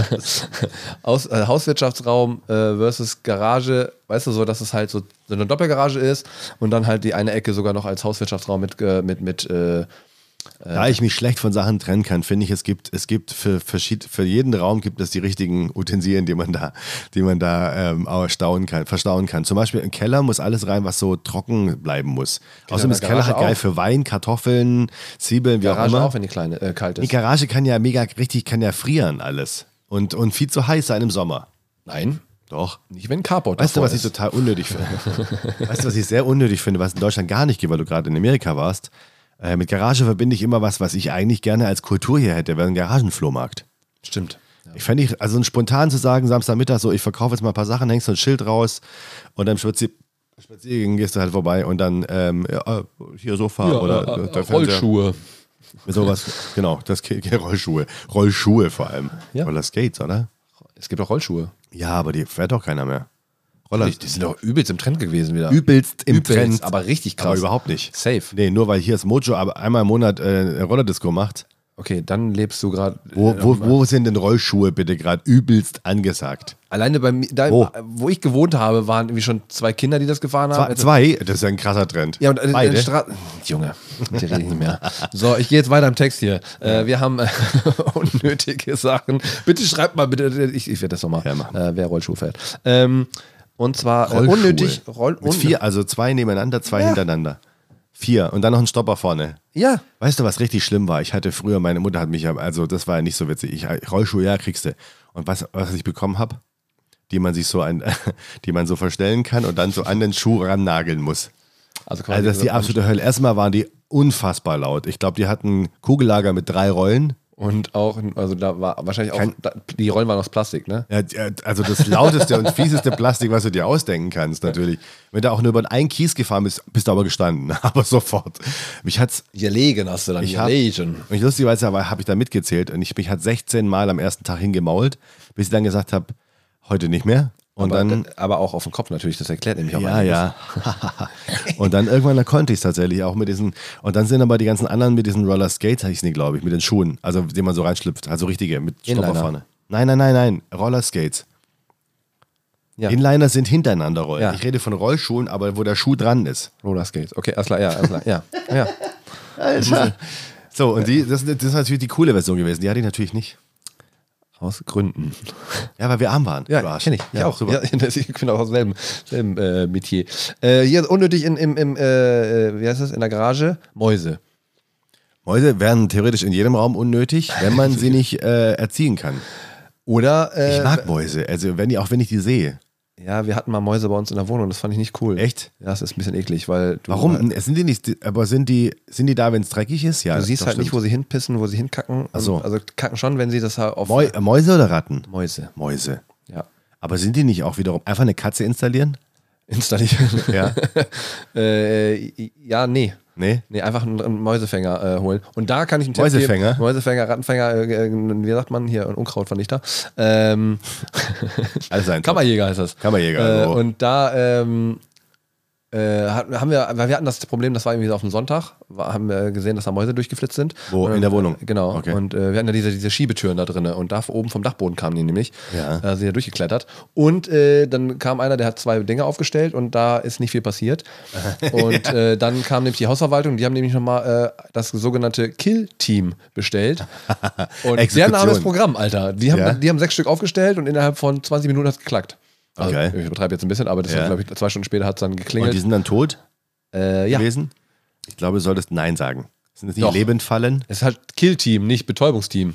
Aus, äh, Hauswirtschaftsraum äh, versus Garage, weißt du, so, dass es halt so, so eine Doppelgarage ist und dann halt die eine Ecke sogar noch als Hauswirtschaftsraum mit, äh, mit, mit äh, Da ich mich schlecht von Sachen trennen kann, finde ich, es gibt, es gibt für, verschied, für jeden Raum gibt es die richtigen Utensilien, die man da, die man da ähm, auch stauen kann, verstauen kann. Zum Beispiel im Keller muss alles rein, was so trocken bleiben muss. Genau, Außerdem ist Keller halt geil auch. für Wein, Kartoffeln, Zwiebeln, wie Garage auch immer. auch, wenn die kleine äh, kalt ist. Die Garage kann ja mega richtig, kann ja frieren alles. Und, und viel zu heiß sein im Sommer. Nein. Doch. Nicht, wenn ein Carport Weißt du, was ist. ich total unnötig finde? Weißt du, was ich sehr unnötig finde, was in Deutschland gar nicht gibt, weil du gerade in Amerika warst? Äh, mit Garage verbinde ich immer was, was ich eigentlich gerne als Kultur hier hätte, wäre ein Garagenflohmarkt. Stimmt. Ja. Ich fände ich, also spontan zu sagen, Samstagmittag so, ich verkaufe jetzt mal ein paar Sachen, hängst so ein Schild raus und dann spazier Spaziergängen gehst du halt vorbei und dann ähm, ja, hier Sofa Ja, oder äh, der Rollschuhe. Mit sowas, genau, das Rollschuhe. Rollschuhe vor allem. Ja. Roller Skates, oder? Es gibt auch Rollschuhe. Ja, aber die fährt doch keiner mehr. Roller. Die, die sind doch übelst im Trend gewesen wieder. Übelst im Übelst, Trend. aber richtig krass. Aber überhaupt nicht. Safe. Nee, nur weil hier das Mojo aber einmal im Monat äh, eine Rollerdisco macht. Okay, dann lebst du gerade. Wo, äh, wo, wo sind denn Rollschuhe bitte gerade übelst angesagt? Alleine bei mir, da, Wo? wo ich gewohnt habe, waren irgendwie schon zwei Kinder, die das gefahren haben. Zwei, zwei? Das ist ja ein krasser Trend. Ja, und äh, Beide? Stra- Junge, ich rede nicht mehr. So, ich gehe jetzt weiter im Text hier. Äh, wir haben äh, unnötige Sachen. Bitte schreibt mal, bitte, ich, ich werde das nochmal, Ja, machen. äh, wer Rollschuh fährt. Ähm, und zwar äh, Rollschuhe. unnötig. Roll, Mit vier, also zwei nebeneinander, zwei Ja. hintereinander. Vier und dann noch ein Stopper vorne. Ja. Weißt du, was richtig schlimm war? Ich hatte früher, meine Mutter hat mich, ja- also das war ja nicht so witzig. Ich, Rollschuhe, ja, kriegst du. Und was, was ich bekommen habe? Die man sich so ein, die man so verstellen kann und dann so an den Schuh rannageln muss. Also, quasi Also das ist die absolute Hölle. Erstmal waren die unfassbar laut. Ich glaube, die hatten Kugellager mit drei Rollen. Und auch, also da war wahrscheinlich auch, Kein- da, die Rollen waren aus Plastik, ne? Ja, also das lauteste und fieseste Plastik, was du dir ausdenken kannst, natürlich. Wenn du auch nur über einen Kies gefahren bist, bist du aber gestanden. Aber sofort. Mich hat's. Gelegen hast du dann, Ich hab, gelegen. und ich lustigerweise habe ich da mitgezählt und ich mich hat sechzehn Mal am ersten Tag hingemault, bis ich dann gesagt habe, heute nicht mehr. Und aber, dann. aber auch auf den Kopf natürlich, das erklärt nämlich auch Ja, einiges. ja. Und dann irgendwann da konnte ich es tatsächlich auch mit diesen. Und dann sind aber die ganzen anderen mit diesen Roller Skates, heißt nie, glaube ich, mit den Schuhen, also die man so reinschlüpft, also richtige mit Stopper Inliner. vorne. Nein, nein, nein, nein, Roller Skates. Ja. Inliner sind hintereinander Rollen. Ja. Ich rede von Rollschuhen, aber wo der Schuh dran ist. Roller Skates. Okay, alles klar, ja, alles klar, ja. ja. Alter. So, und die, das, das ist natürlich die coole Version gewesen. Die hatte ich natürlich nicht. Aus Gründen. Ja, weil wir arm waren. Ja, du Arsch. kenne ich. Ich Ja, auch. super. Ja, ich bin auch aus demselben, selben äh, Metier. Äh, hier unnötig in, im, im äh, äh, wie heißt das, in der Garage? Mäuse. Mäuse wären theoretisch in jedem Raum unnötig, wenn man sie nicht äh, erziehen kann. Oder, äh, Ich mag Mäuse, also wenn ich, auch wenn ich die sehe. ja, wir hatten mal Mäuse bei uns in der Wohnung, das fand ich nicht cool. Echt? Ja, das ist ein bisschen eklig, weil du, Warum? Sind die nicht, aber sind die, sind die da, wenn es dreckig ist? Ja, Du das siehst doch halt nicht, stimmt. wo sie hinpissen, wo sie hinkacken. Ach so. Also kacken schon, wenn sie das halt auf Mäu Mäuse oder Ratten? Mäuse. Mäuse. Ja. Aber sind die nicht auch wiederum einfach eine Katze installieren? Installieren. Ja. äh, ja, nee. Nee? Nee, einfach einen, einen Mäusefänger äh, holen. Und da kann ich einen Tipp Mäusefänger? geben. Mäusefänger, Rattenfänger, äh, äh, wie sagt man hier, ein Unkrautvernichter. Ähm, Also ein Kammerjäger heißt das. Kammerjäger, Äh, also. und da ähm, Äh, haben wir, weil wir hatten das Problem, das war irgendwie so auf dem Sonntag, war, haben wir gesehen, dass da Mäuse durchgeflitzt sind. Wo? Und, in der Wohnung? Genau. Okay. Und äh, wir hatten ja diese, diese Schiebetüren da drin und da oben vom Dachboden kamen die nämlich. Ja. Da sind ja durchgeklettert. Und äh, dann kam einer, der hat zwei Dinge aufgestellt und da ist nicht viel passiert. Und äh, dann kam nämlich die Hausverwaltung, die haben nämlich nochmal äh, das sogenannte Kill-Team bestellt. Und der Name ist Programm, Alter. Die haben, Ja. die haben sechs Stück aufgestellt und innerhalb von zwanzig Minuten hat es geklackt. Also, Okay. ich übertreibe jetzt ein bisschen, aber das Ja. war, glaube ich, zwei Stunden später hat es dann geklingelt. Und die sind dann tot Äh, ja, gewesen? Ich glaube, du solltest Nein sagen. Sind das nicht Doch. Lebendfallen? es ist halt Kill-Team, nicht Betäubungsteam.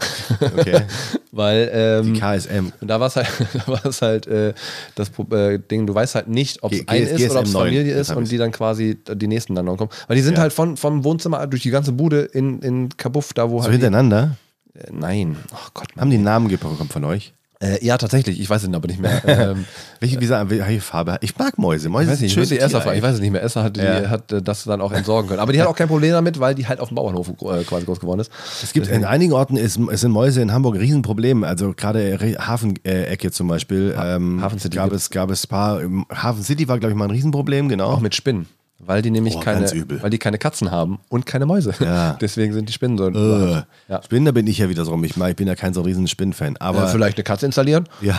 Okay. Weil ähm, Die K S M. und da war es halt, da war es halt äh, das Pro- äh, Ding, du weißt halt nicht, ob G- es ein G- ist oder ob es G S M neun, Familie das ist hab und ich. die dann quasi die nächsten dann noch kommen. Weil die sind Ja. halt von, vom Wohnzimmer durch die ganze Bude in, in Kabuff, da wo So halt. Die, hintereinander? äh, nein, ach Gott. Haben die einen Namen bekommen von euch? Äh, ja, tatsächlich, ich weiß es aber nicht mehr. ähm, Welche, wie sagen, welche Farbe? Ich mag Mäuse. Mäuse Ich weiß nicht, ich, muss die schöne Esser Tiere fragen. Ich weiß es nicht mehr. Esser hat, die, Ja. hat äh, das dann auch entsorgen können. Aber die hat auch kein Problem damit, weil die halt auf dem Bauernhof äh, quasi groß geworden ist. Es gibt in einigen Orten, ist, es sind Mäuse in Hamburg ein Riesenproblem. Also gerade Re- Hafenecke zum Beispiel. Ähm, Hafen City gab gibt's. es, gab es ein paar. im Hafen City war, glaube ich, mal ein Riesenproblem, genau. Auch mit Spinnen. Weil die nämlich Oh, keine, ganz übel. weil die keine Katzen haben und keine Mäuse. Ja. Deswegen sind die Spinnen so. Äh, Ja. Spinnen, da bin ich ja wieder so. Ich, mag- ich bin ja kein so riesen Spinnenfan. Aber Aber vielleicht eine Katze installieren? ja,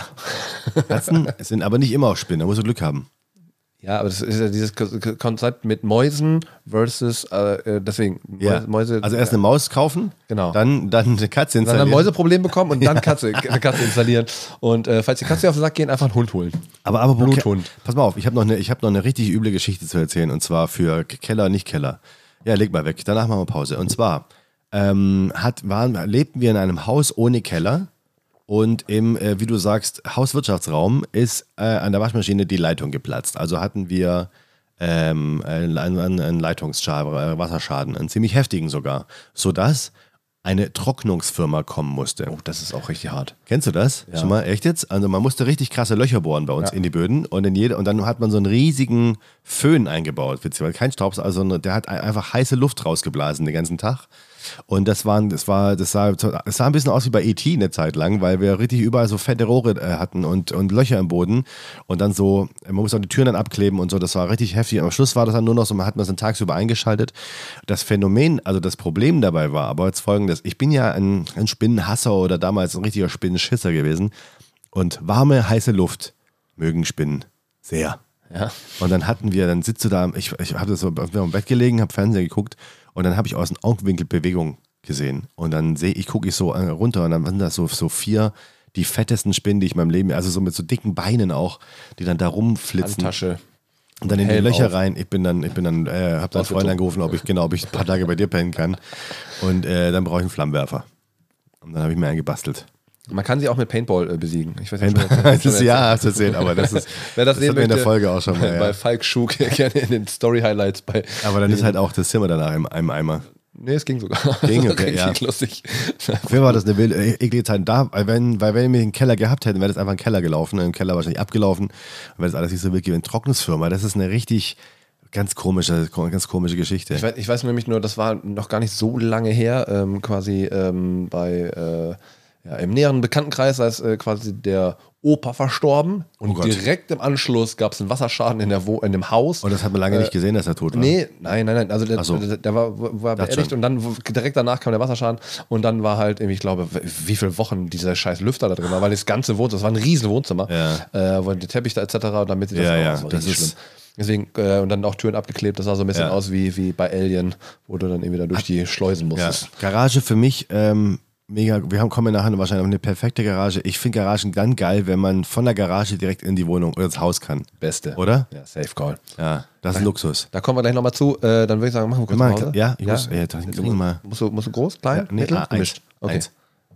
Katzen sind aber nicht immer auch Spinnen. Da musst du Glück haben. Ja, aber das ist ja dieses Ko- Ko- Konzept mit Mäusen versus, äh, äh, deswegen, Ja. Mäuse. Also erst eine Maus kaufen, Genau. dann, dann eine Katze dann installieren. ein Mäuseproblem bekommen und dann Katze, eine Katze installieren. Und äh, falls die Katze auf den Sack gehen, einfach einen Hund holen. Aber, aber Bluthund. Pass mal auf, ich habe noch, eine- ich hab noch eine richtig üble Geschichte zu erzählen und zwar für Keller, nicht Keller. Ja, leg mal weg, danach machen wir Pause. Und zwar ähm, hat, waren, lebten wir in einem Haus ohne Keller und im, äh, wie du sagst, Hauswirtschaftsraum ist äh, an der Waschmaschine die Leitung geplatzt. Also hatten wir ähm, einen, einen, einen Leitungsschaden, äh, Wasserschaden, einen ziemlich heftigen sogar, sodass eine Trocknungsfirma kommen musste. Oh, das ist auch richtig hart. Kennst du das? Ja. Schon mal? Echt jetzt? Also man musste richtig krasse Löcher bohren bei uns Ja. in die Böden und in jede, und dann hat man so einen riesigen Föhn eingebaut, witzigerweise. Kein Staubsauger, also eine- der hat ein- einfach heiße Luft rausgeblasen den ganzen Tag. Und das waren, das war, das sah, es sah ein bisschen aus wie bei E T eine Zeit lang, weil wir richtig überall so fette Rohre äh, hatten und, und Löcher im Boden und dann so, man muss auch die Türen dann abkleben und so, das war richtig heftig. Am Schluss war das dann nur noch so, man hat das dann tagsüber eingeschaltet. Das Phänomen, also das Problem dabei war aber jetzt folgendes, ich bin ja ein, ein Spinnenhasser oder damals ein richtiger Spinnenschisser gewesen und warme, heiße Luft mögen Spinnen sehr. Ja. Und dann hatten wir, dann sitzt du da, ich, ich habe so auf dem Bett gelegen, habe Fernsehen geguckt und dann habe ich aus dem Augenwinkel Bewegung gesehen. Und dann sehe ich, gucke ich so äh, runter und dann waren das so, so vier, die fettesten Spinnen, die ich in meinem Leben, also so mit so dicken Beinen auch, die dann da rumflitzen. Handtasche. Und dann in die Helm Löcher auf. rein. Ich bin dann, ich bin dann, äh, habe dann Ausgezogen. Freunde angerufen, ob ich genau, ob ich ein paar Tage bei dir pennen kann. Und äh, dann brauche ich einen Flammenwerfer. Und dann habe ich mir einen gebastelt. Man kann sie auch mit Paintball äh, besiegen. Ich weiß nicht, Das ist, ja, hast du erzählt, aber das ist, Wer das, das sehen hatten wir in der möchte, Folge auch schon mal. bei Ja. Falk Schug gerne in den Story-Highlights bei. Aber dann ist halt auch das Zimmer danach im, im Eimer. Nee, es ging sogar. Ging, Das war okay, ja. richtig lustig. Früher war das eine wilde, äh, eklige Zeit da, weil wenn, weil wenn wir einen Keller gehabt hätten, wäre das einfach ein Keller gelaufen, im Keller wahrscheinlich abgelaufen, wäre das alles nicht so wild gewesen. Trocknungsfirma, das ist eine richtig ganz komische, ganz komische Geschichte. Ich weiß, ich weiß nämlich nur, das war noch gar nicht so lange her, ähm, quasi ähm, bei äh, ja, im näheren Bekanntenkreis, da ist äh, quasi der Opa verstorben und Oh Gott. direkt im Anschluss gab es einen Wasserschaden in, der Wo in dem Haus. Und das hat man lange nicht gesehen, dass er tot war. Nee, nein, nein, nein. Also der, Ach so. der, der war, war Dachte beerdigt schon. und dann w- direkt danach kam der Wasserschaden und dann war halt irgendwie, ich glaube, w- wie viele Wochen dieser scheiß Lüfter da drin war, weil das ganze Wohnzimmer, das war ein riesen Wohnzimmer, Ja. äh, wo der Teppich da et cetera, damit sie das Ja, auch, ja, das war das richtig ist- schlimm. Deswegen, äh, und dann auch Türen abgeklebt, das sah so ein bisschen Ja. aus wie, wie bei Alien, wo du dann irgendwie da durch die Schleusen Ja. musstest. Garage für mich, ähm, mega, wir haben, kommen nachher wahrscheinlich auf eine perfekte Garage. Ich finde Garagen dann geil, wenn man von der Garage direkt in die Wohnung oder ins Haus kann. Beste. Oder? Ja, Safe Call. Ja, das ist Luxus. Da kommen wir gleich nochmal zu. Äh, dann würde ich sagen, machen wir kurz Wir machen- Pause. ja, ich muss- ja, da- ich muss mal- Musst du, musst du groß, klein, Ja, nee, mittel, ah, eins. gemischt? Okay. Eins.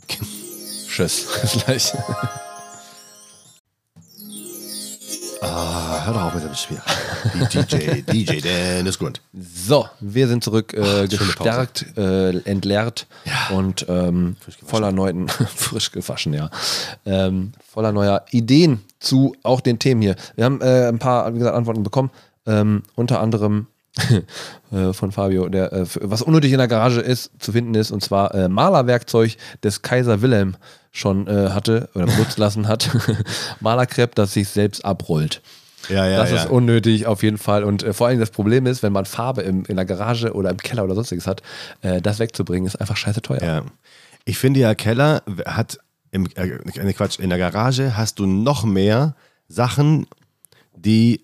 Tschüss. Bis gleich. Ah, hör doch auf mit dem Spiel. Die D J, D J Dennis Grund. So, wir sind zurück, äh, schöne Pause. gestärkt, äh, entleert und ähm, voller neuen, frisch gewaschen, ja, ähm, voller neuer Ideen zu auch den Themen hier. Wir haben äh, ein paar, wie gesagt, Antworten bekommen, ähm, unter anderem äh, von Fabio, der äh, für, was unnötig in der Garage ist, zu finden ist, und zwar äh, Malerwerkzeug des Kaiser Wilhelm schon äh, hatte oder benutzt lassen hat. Malerkrepp, das sich selbst abrollt. Ja, ja, das ja. ist unnötig auf jeden Fall. Und äh, vor allem das Problem ist, wenn man Farbe im, in der Garage oder im Keller oder sonstiges hat, äh, das wegzubringen, ist einfach scheiße teuer. Ja. Ich finde ja, Keller hat, im, äh, Quatsch, in der Garage hast du noch mehr Sachen, die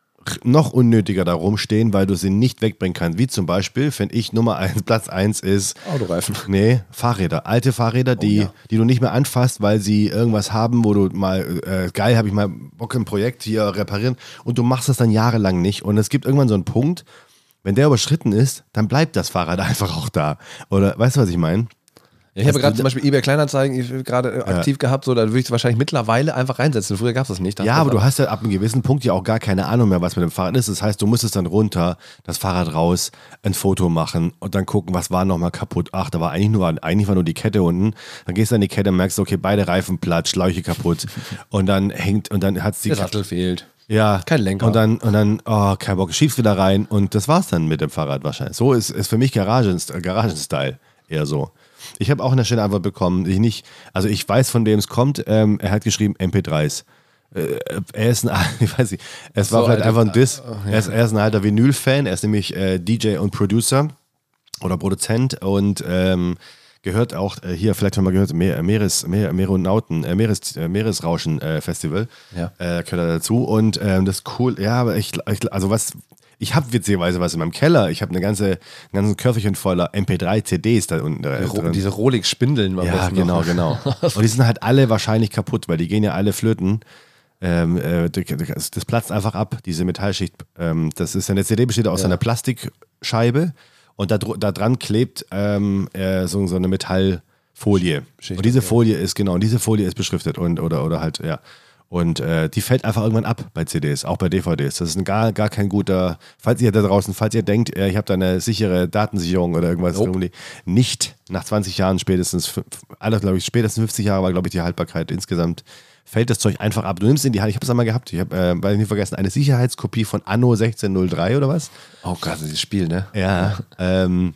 noch unnötiger da rumstehen, weil du sie nicht wegbringen kannst. Wie zum Beispiel, finde ich, Nummer eins, Platz eins ist Autoreifen. Nee, Fahrräder. Alte Fahrräder, die, Oh, ja. die du nicht mehr anfasst, weil sie irgendwas haben, wo du mal, äh, geil, habe ich mal Bock im Projekt hier reparieren und du machst das dann jahrelang nicht. Und es gibt irgendwann so einen Punkt, wenn der überschritten ist, dann bleibt das Fahrrad einfach auch da. Oder, weißt du, was ich meine? Ja, ich habe gerade zum Beispiel eBay Kleinanzeigen gerade aktiv ja. gehabt, so, da würde ich es wahrscheinlich mittlerweile einfach reinsetzen. Früher gab es das nicht. Das ja, aber du hast ja ab einem gewissen Punkt ja auch gar keine Ahnung mehr, was mit dem Fahrrad ist. Das heißt, du musstest dann runter, das Fahrrad raus, ein Foto machen und dann gucken, was war nochmal kaputt. Ach, da war eigentlich nur, eigentlich war nur die Kette unten. Dann gehst du an die Kette und merkst, okay, beide Reifen platt, Schläuche kaputt. Und dann hängt, und dann hat es die Der Sattel fehlt. Ja. Kein Lenker. Und dann, und dann, oh, kein Bock, schiebst wieder rein und das war's dann mit dem Fahrrad wahrscheinlich. So ist, ist für mich Garagen, Garagenstyle eher so. Ich habe auch eine schöne Antwort bekommen. Ich nicht, also ich weiß, von wem es kommt. Ähm, er hat geschrieben M P dreis. Äh, er ist ein, ich weiß nicht, es war so, vielleicht Alter, einfach ein Diss. oh, ja. er, ist, er ist ein alter Vinyl-Fan. Er ist nämlich äh, D J und Producer oder Produzent und ähm, gehört auch äh, hier, vielleicht haben wir gehört, Meer, Meeres, Meer, Meeronauten, äh, Meeres, äh, Meeresrauschen äh, Festival. Ja. Äh, gehört er dazu. Und ähm, das ist cool. Ja, aber ich, ich also was. Ich habe witzigerweise was in meinem Keller. Ich habe eine ganze, einen ganzen Köfferchen voller M P drei C Ds da unten äh, Ro drin. Diese Rolex-Spindeln. Ja, genau, genau. Und die sind halt alle wahrscheinlich kaputt, weil die gehen ja alle flöten. Ähm, äh, das, das platzt einfach ab, diese Metallschicht. Ähm, das ist eine C D, besteht aus Ja. einer Plastikscheibe und da, da dran klebt ähm, äh, so, so eine Metallfolie. Schicht, und diese okay. Folie ist, genau, und diese Folie ist beschriftet und oder, oder halt, ja. Und äh, die fällt einfach irgendwann ab bei C Ds, auch bei D V Ds. Das ist ein gar, gar kein guter, falls ihr da draußen, falls ihr denkt, äh, ich habe da eine sichere Datensicherung oder irgendwas, Nope. irgendwie nicht nach zwanzig Jahren spätestens, alle glaube ich, spätestens fünfzig Jahre war glaube ich die Haltbarkeit insgesamt, fällt das Zeug einfach ab. Du nimmst in die Hand, ich habe es einmal gehabt, ich habe, äh, weil ich nicht vergessen, eine Sicherheitskopie von Anno sechzehn null drei oder was? Oh Gott, dieses Spiel, ne? Ja, ähm,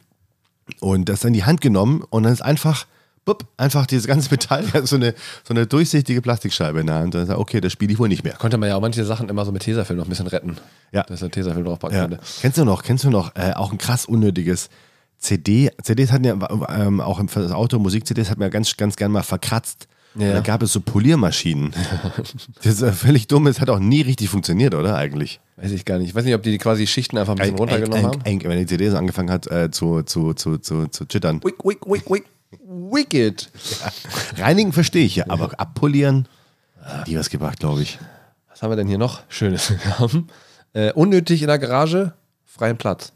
und das in die Hand genommen und dann ist einfach, bupp, einfach dieses ganze Metall, so eine, so eine durchsichtige Plastikscheibe in der Hand. Und dann sagt, okay, das spiele ich wohl nicht mehr. Konnte man ja auch manche Sachen immer so mit Tesafilm noch ein bisschen retten. Ja. Dass der Tesafilm draufpacken Ja. konnte. Kennst du noch, kennst du noch, äh, auch ein krass unnötiges C D, C Ds hatten ja ähm, auch im für das Auto, Musik-C Ds hat man ja ganz, ganz gern mal verkratzt. Ja. Und da gab es so Poliermaschinen. Das ist äh, völlig dumm, es hat auch nie richtig funktioniert, oder eigentlich? Weiß ich gar nicht. Ich weiß nicht, ob die quasi Schichten einfach ein bisschen runtergenommen haben. Eng, wenn die C D so angefangen hat äh, zu, zu, zu, zu, zu chittern. Wick, wick, wick, wick. Wicked. Reinigen verstehe ich ja, aber abpolieren, die was gebracht, glaube ich. Was haben wir denn hier noch Schönes? Wir haben äh, unnötig in der Garage, freien Platz.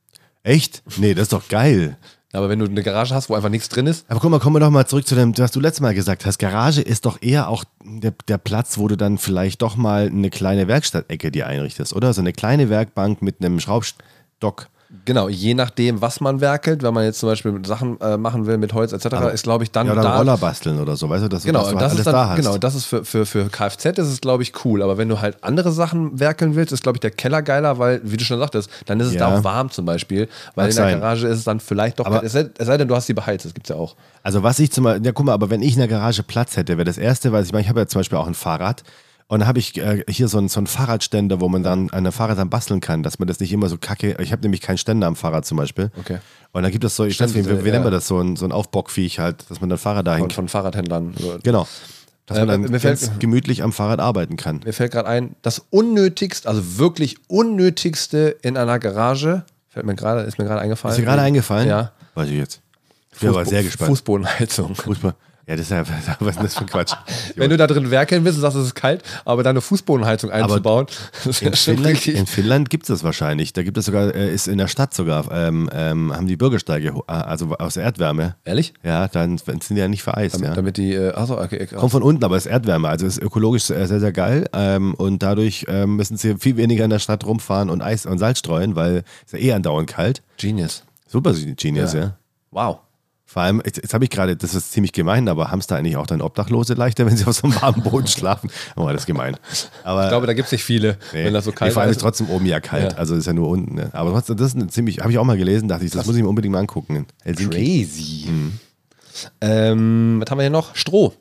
Echt? Nee, das ist doch geil. Aber wenn du eine Garage hast, wo einfach nichts drin ist, Aber guck mal, kommen wir doch mal zurück zu dem, was du letztes Mal gesagt hast. Garage ist doch eher auch der, der Platz, wo du dann vielleicht doch mal eine kleine Werkstattecke dir einrichtest, oder? So eine kleine Werkbank mit einem Schraubstock. genau, je nachdem, was man werkelt, wenn man jetzt zum Beispiel Sachen äh, machen will mit Holz et cetera, ist, glaube ich, dann Ja, oder einen da. Roller basteln oder so, weißt du, dass, du- Genau, dass du das halt alles ist dann, da hast. genau, das ist für, für, für Kfz ist es, glaube ich, cool. Aber wenn du halt andere Sachen werkeln willst, ist, glaube ich, der Keller geiler, weil, wie du schon sagtest, dann ist es Ja. da auch warm zum Beispiel. Weil Mag in der sein. Garage ist es dann vielleicht doch, Aber- es sei, es sei denn, du hast die beheizt, das gibt es ja auch. Also was ich zum Beispiel, ja guck mal, aber wenn ich in der Garage Platz hätte, wäre das Erste, weil ich meine, ich habe ja zum Beispiel auch ein Fahrrad und dann habe ich äh, hier so einen so einen Fahrradständer, wo man dann an einem Fahrrad dann basteln kann, dass man das nicht immer so kacke, ich habe nämlich keinen Ständer am Fahrrad zum Beispiel. Okay. Und dann gibt es so, ich weiß Stimmt, nicht, wie, wie ja. nennt man das, so ein, so ein Aufbockviech halt, dass man dann Fahrrad dahin Von, von Fahrradhändlern. So. Genau. Dass Äh, man dann mir fällt- ganz gemütlich am Fahrrad arbeiten kann. Mir fällt gerade ein, das unnötigste, also wirklich unnötigste in einer Garage, fällt mir gerade, ist mir gerade eingefallen. Ist dir gerade eingefallen? Ja. Weiß ich jetzt. Ich bin aber sehr gespannt. Fußbodenheizung. Fußball. Ja, das ist ja, was ist denn das für ein Quatsch? Wenn du da drin werkeln willst und sagst, es ist kalt, aber da eine Fußbodenheizung einzubauen, das in ist schon Finnland, richtig. in Finnland gibt es das wahrscheinlich. Da gibt es sogar, äh, ist in der Stadt sogar, ähm, ähm, haben die Bürgersteige, ho- äh, also aus der Erdwärme. Ehrlich? Ja, dann sind die ja nicht vereist. Damit, ja. damit die, äh, achso, okay, okay. Kommt von unten, aber es ist Erdwärme, also ist ökologisch sehr, sehr geil. Ähm, und dadurch ähm, müssen sie viel weniger in der Stadt rumfahren und Eis und Salz streuen, weil es ja eh andauernd kalt. Genius. Super Genius, ja. Ja. Wow. Vor allem, jetzt, jetzt habe ich gerade, das ist ziemlich gemein, aber haben es da eigentlich auch dann Obdachlose leichter, wenn sie auf so einem warmen Boden schlafen? Oh, das ist gemein. Aber, Ich glaube, da gibt es nicht viele, nee, wenn das so nee, kalt vor allem ist ist. trotzdem oben ja kalt, Ja. also ist ja nur unten. Ne? Aber trotzdem, das ist eine ziemlich, habe ich auch mal gelesen, dachte ich, das muss ich mir unbedingt mal angucken. In Helsinki. Crazy. Ähm, was haben wir hier noch? Stroh.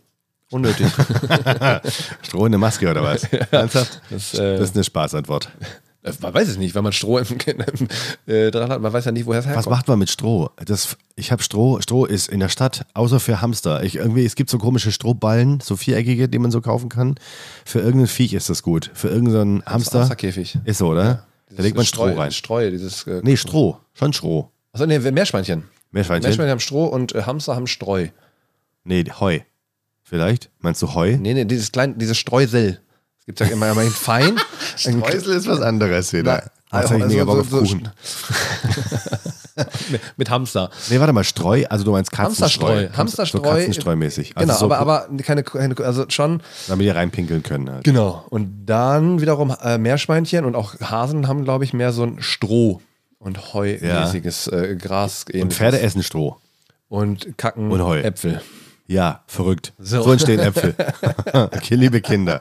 Unnötig. Stroh in eine Maske oder was? Ernsthaft? Das, äh, Das ist eine Spaßantwort. Man weiß es nicht, wenn man Stroh im, äh, dran hat. Man weiß ja nicht, woher es herkommt. Was macht man mit Stroh? Das, ich habe Stroh, Stroh ist in der Stadt, außer für Hamster. Ich, irgendwie, es gibt so komische Strohballen, so viereckige, die man so kaufen kann. Für irgendein Viech ist das gut. Für irgendeinen Hamster. Hamsterkäfig. Ist so, oder? Ja, da legt man Stroh Streu, rein. Streu, dieses. Äh, Nee, Stroh. Schon Stroh. Achso, nee, Meerschweinchen. Meerschweinchen? Meerschweinchen haben Stroh und äh, Hamster haben Streu. Nee, Heu. Vielleicht? Meinst du Heu? Nee, nee, dieses kleine, dieses Streusel. Es gibt ja immer, immer ein Fein. Streusel ist was anderes wieder. Na, Das hab ich also mega Bock auf so- so- Kuchen. mit, mit Hamster. Nee, warte mal, Streu, also du meinst Katzenstreu. Hamsterstreu. Hamsterstreu. So Katzenstreu-mäßig. Also Genau, so, aber, aber keine, keine, also schon. damit die reinpinkeln können. Halt. Genau. Und dann wiederum äh, Meerschweinchen und auch Hasen haben, glaube ich, mehr so ein Stroh- und Heu-mäßiges äh, Gras. Und Pferde essen Stroh. Und kacken Und Heu. Äpfel. Ja, verrückt. So, So. entstehen Äpfel. Okay, liebe Kinder.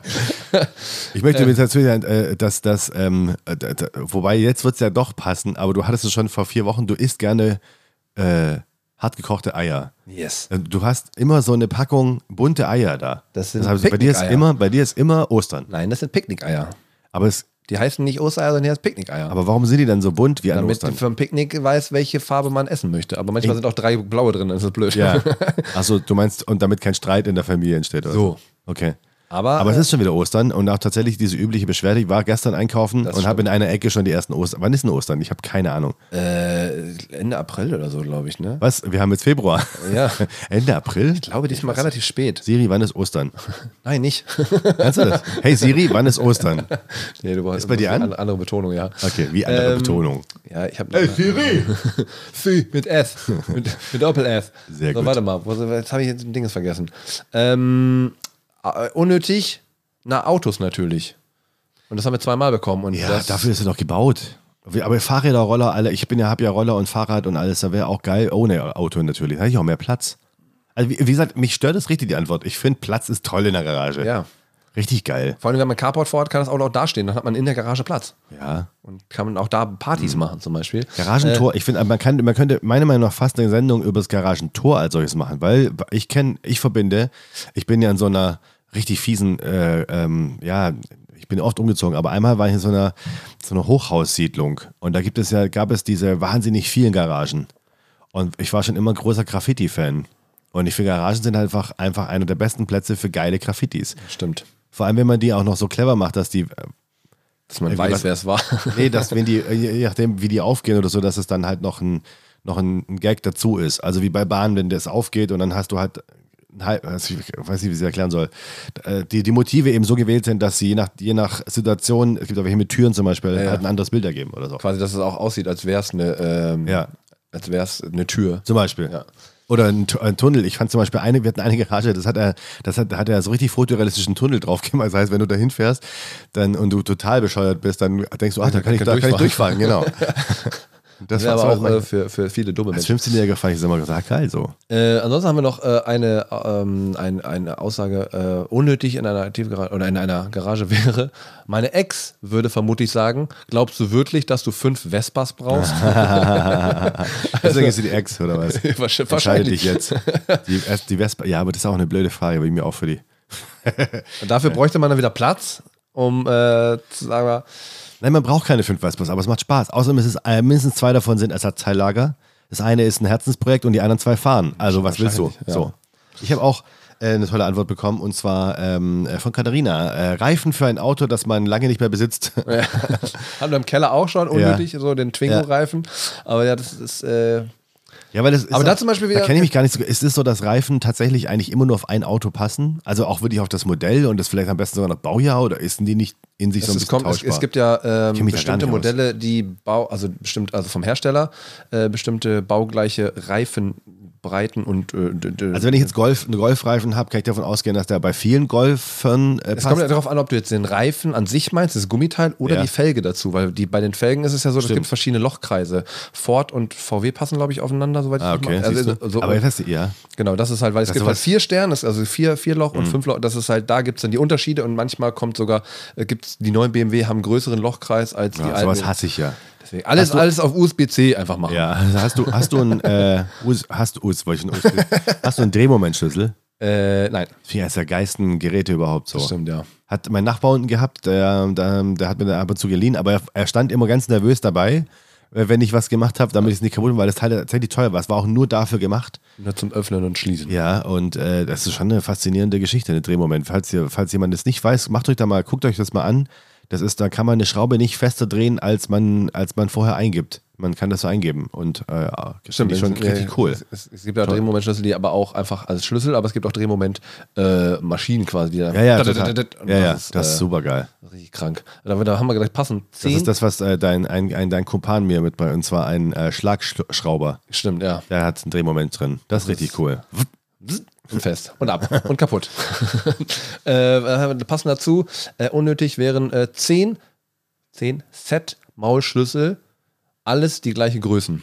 Ich möchte übrigens dazu sagen, äh, dass das, ähm, äh, d- d- wobei jetzt wird es ja doch passen, aber du hattest es schon vor vier Wochen, du isst gerne äh, hartgekochte Eier. Yes. Äh, Du hast immer so eine Packung bunte Eier da. Das sind heißt, bei dir ist Picknickeier. immer, bei dir ist immer Ostern. Nein, das sind Picknickeier. Aber, es, Die heißen nicht Ostereier, sondern die heißen Picknickeier. aber warum sind die dann so bunt wie an Damit Ostern? für ein Picknick weiß, welche Farbe man essen möchte. Aber manchmal Ich- sind auch drei blaue drin, das ist blöd. Ja. Achso, du meinst, und damit kein Streit in der Familie entsteht, oder? So. Okay. Aber, Aber es ist schon wieder Ostern und auch tatsächlich diese übliche Beschwerde. Ich war gestern einkaufen Das und habe in einer Ecke schon die ersten Ostern. Wann ist denn Ostern? Ich habe keine Ahnung. äh, Ende April oder so, glaube ich, ne? Was? Wir haben jetzt Februar. Ja. Ende April? Ich glaube, diesmal relativ spät. Siri, wann ist Ostern? Nein, nicht. Kannst du das? Hey Siri, wann ist Ostern? Nee, du Ist bei dir an? Eine andere Betonung, ja. Okay, wie andere Ähm, Betonung. Ja, ich habe. Hey Siri! Sie mit S. mit, mit Doppel-S. Sehr so, gut. Warte mal, wo- jetzt habe ich jetzt ein Ding vergessen. Ähm, äh, unnötig, na, Autos natürlich. Und das haben wir zweimal bekommen. Und Ja, das, dafür ist er doch gebaut. Aber Fahrräder, Roller, alle. Ich bin ja, habe ja Roller und Fahrrad und alles. Da wäre auch geil. Ohne Auto natürlich. Da hätte ich auch mehr Platz. Also wie, wie gesagt, mich stört das richtig die Antwort. Ich finde, Platz ist toll in der Garage. Ja. Richtig geil. Vor allem, wenn man Carport vorhat, kann das Auto auch dastehen. Dann hat man in der Garage Platz. Ja. Und kann man auch da Partys machen, zum Beispiel. Garagentor, ich finde, man, kann, man könnte meiner Meinung nach fast eine Sendung über das Garagentor als solches machen, weil ich kenne, ich verbinde, ich bin ja in so einer richtig fiesen, äh, ähm, ja, ich bin oft umgezogen, aber einmal war ich in so einer, so einer Hochhaussiedlung und da gibt es ja, gab es diese wahnsinnig vielen Garagen und ich war schon immer ein großer Graffiti-Fan und ich finde, Garagen sind einfach, einfach einer der besten Plätze für geile Graffitis. Stimmt. Vor allem, wenn man die auch noch so clever macht, dass die Dass man Irgendwie was- weiß, wer es war. Nee, dass wenn die, je nachdem, wie die aufgehen oder so, dass es dann halt noch ein, noch ein, ein Gag dazu ist. Also wie bei Bahn, wenn das aufgeht und dann hast du halt, ein halb- also ich weiß nicht, wie ich es erklären soll, äh, die, die Motive eben so gewählt sind, dass sie je nach, je nach Situation, es gibt auch welche mit Türen zum Beispiel, ja. halt ein anderes Bild ergeben oder so. Quasi, dass es auch aussieht, als wäre es eine, ähm, Ja. als wäre es eine Tür. Zum Beispiel. Ja. Oder ein, Tu- ein Tunnel. Ich fand zum Beispiel eine, wir hatten eine Garage, das hat er, das hat, hat er so richtig fotorealistischen Tunnel drauf gemacht. Das heißt, wenn du da hinfährst dann, und du total bescheuert bist, dann denkst du, ach, da kann ich, da kann ich durchfahren, genau. Das Das wäre war aber so auch mein- äh, für, für viele dumme Als Menschen. fünfzehnjähriger fand ich es immer gesagt, geil so. Äh, ansonsten haben wir noch äh, eine, ähm, ein, eine Aussage, äh, unnötig in einer Tiefgarage oder in einer Garage wäre. Meine Ex würde vermutlich sagen, glaubst du wirklich, dass du fünf Vespas brauchst? Deswegen ist sie die Ex, oder was? Wahrscheinlich. Entscheide dich jetzt. Die, die Vespa, ja, aber das ist auch eine blöde Frage, aber ich mir auch für die. Und dafür bräuchte man dann wieder Platz, um äh, zu sagen, Nein, man braucht keine fünf Vespas, aber es macht Spaß. Außerdem ist es äh, mindestens zwei davon sind Ersatzteillager. Das eine ist ein Herzensprojekt und die anderen zwei fahren. Also was willst du? Wahrscheinlich, ja. So. Ich habe auch äh, eine tolle Antwort bekommen und zwar ähm, äh, von Katharina. Äh, Reifen für ein Auto, das man lange nicht mehr besitzt. ja. haben wir im Keller auch schon unnötig, so den Twingo-Reifen. Aber ja, das ist, äh, Ja, weil das ist Aber auch, da zum Beispiel wieder- Da kenne ich mich gar nicht so. Ist es so, dass Reifen tatsächlich eigentlich immer nur auf ein Auto passen? Also auch wirklich auf das Modell und das vielleicht am besten sogar noch Baujahr oder ist die nicht in sich so ein es, bisschen kommt, es, tauschbar? es gibt ja ähm, kenn mich da gar bestimmte nicht aus. Modelle, die Bau, also bestimmt, also vom Hersteller, äh, bestimmte baugleiche Reifenbreiten und äh, d- d- Also wenn ich jetzt Golf, einen Golfreifen habe, kann ich davon ausgehen, dass der bei vielen Golfern äh, es passt. kommt ja darauf an, ob du jetzt den Reifen an sich meinst, das Gummiteil oder Ja. die Felge dazu, weil die, bei den Felgen ist es ja so, es Stimmt. gibt verschiedene Lochkreise. Ford und V W passen, glaube ich, aufeinander, soweit Ah, ich okay. das siehst also, du? so, Aber jetzt hast du, ja. Genau, das ist halt, weil es Das gibt ist halt was- vier Sterne, das ist also vier, vier Loch und fünf Loch, das ist halt, da gibt es dann die Unterschiede und manchmal kommt sogar, äh, gibt's, die neuen B M W haben einen größeren Lochkreis als die ja alten. sowas hasse ich ja. Deswegen alles, Hast du- alles auf U S B C einfach machen. Ja, also hast du, hast du einen, äh, U S, hast du, U S, wollte ich einen U S B, hast du einen Drehmomentschlüssel? Äh, nein. Wie eines der geilsten Geräte überhaupt so. Das stimmt, ja. Hat mein Nachbar unten gehabt, der, der, der hat mir da ab und zu geliehen, aber er, er stand immer ganz nervös dabei, wenn ich was gemacht habe, damit ich es nicht kaputt mache, weil das Teil tatsächlich teuer war. Es war auch nur dafür gemacht. Nur zum Öffnen und Schließen. Ja, und äh, das ist schon eine faszinierende Geschichte, ein Drehmoment. Falls, ihr, falls jemand das nicht weiß, macht euch da mal, guckt euch das mal an. Das ist, da kann man eine Schraube nicht fester drehen, als man, als man vorher eingibt. Man kann das so eingeben und äh, das finde ich schon richtig cool. Es, es, es gibt ja Drehmomentschlüssel, die aber auch einfach als Schlüssel, aber es gibt auch Drehmoment-Maschinen äh, quasi. Die ja, ja, das, ja, ja, das ist, das ist äh, super geil. Richtig krank. Da, da haben wir gleich passend zehn. Das ist das, was äh, dein, ein, ein, dein Kumpan mir mit, und zwar ein äh, Schlagschrauber. Stimmt, ja. Der hat einen Drehmoment drin. Das, das ist richtig cool. Und fest und ab und kaputt. äh, passend dazu, äh, unnötig wären äh, zehn, zehn Set-Maulschlüssel, alles die gleiche Größen.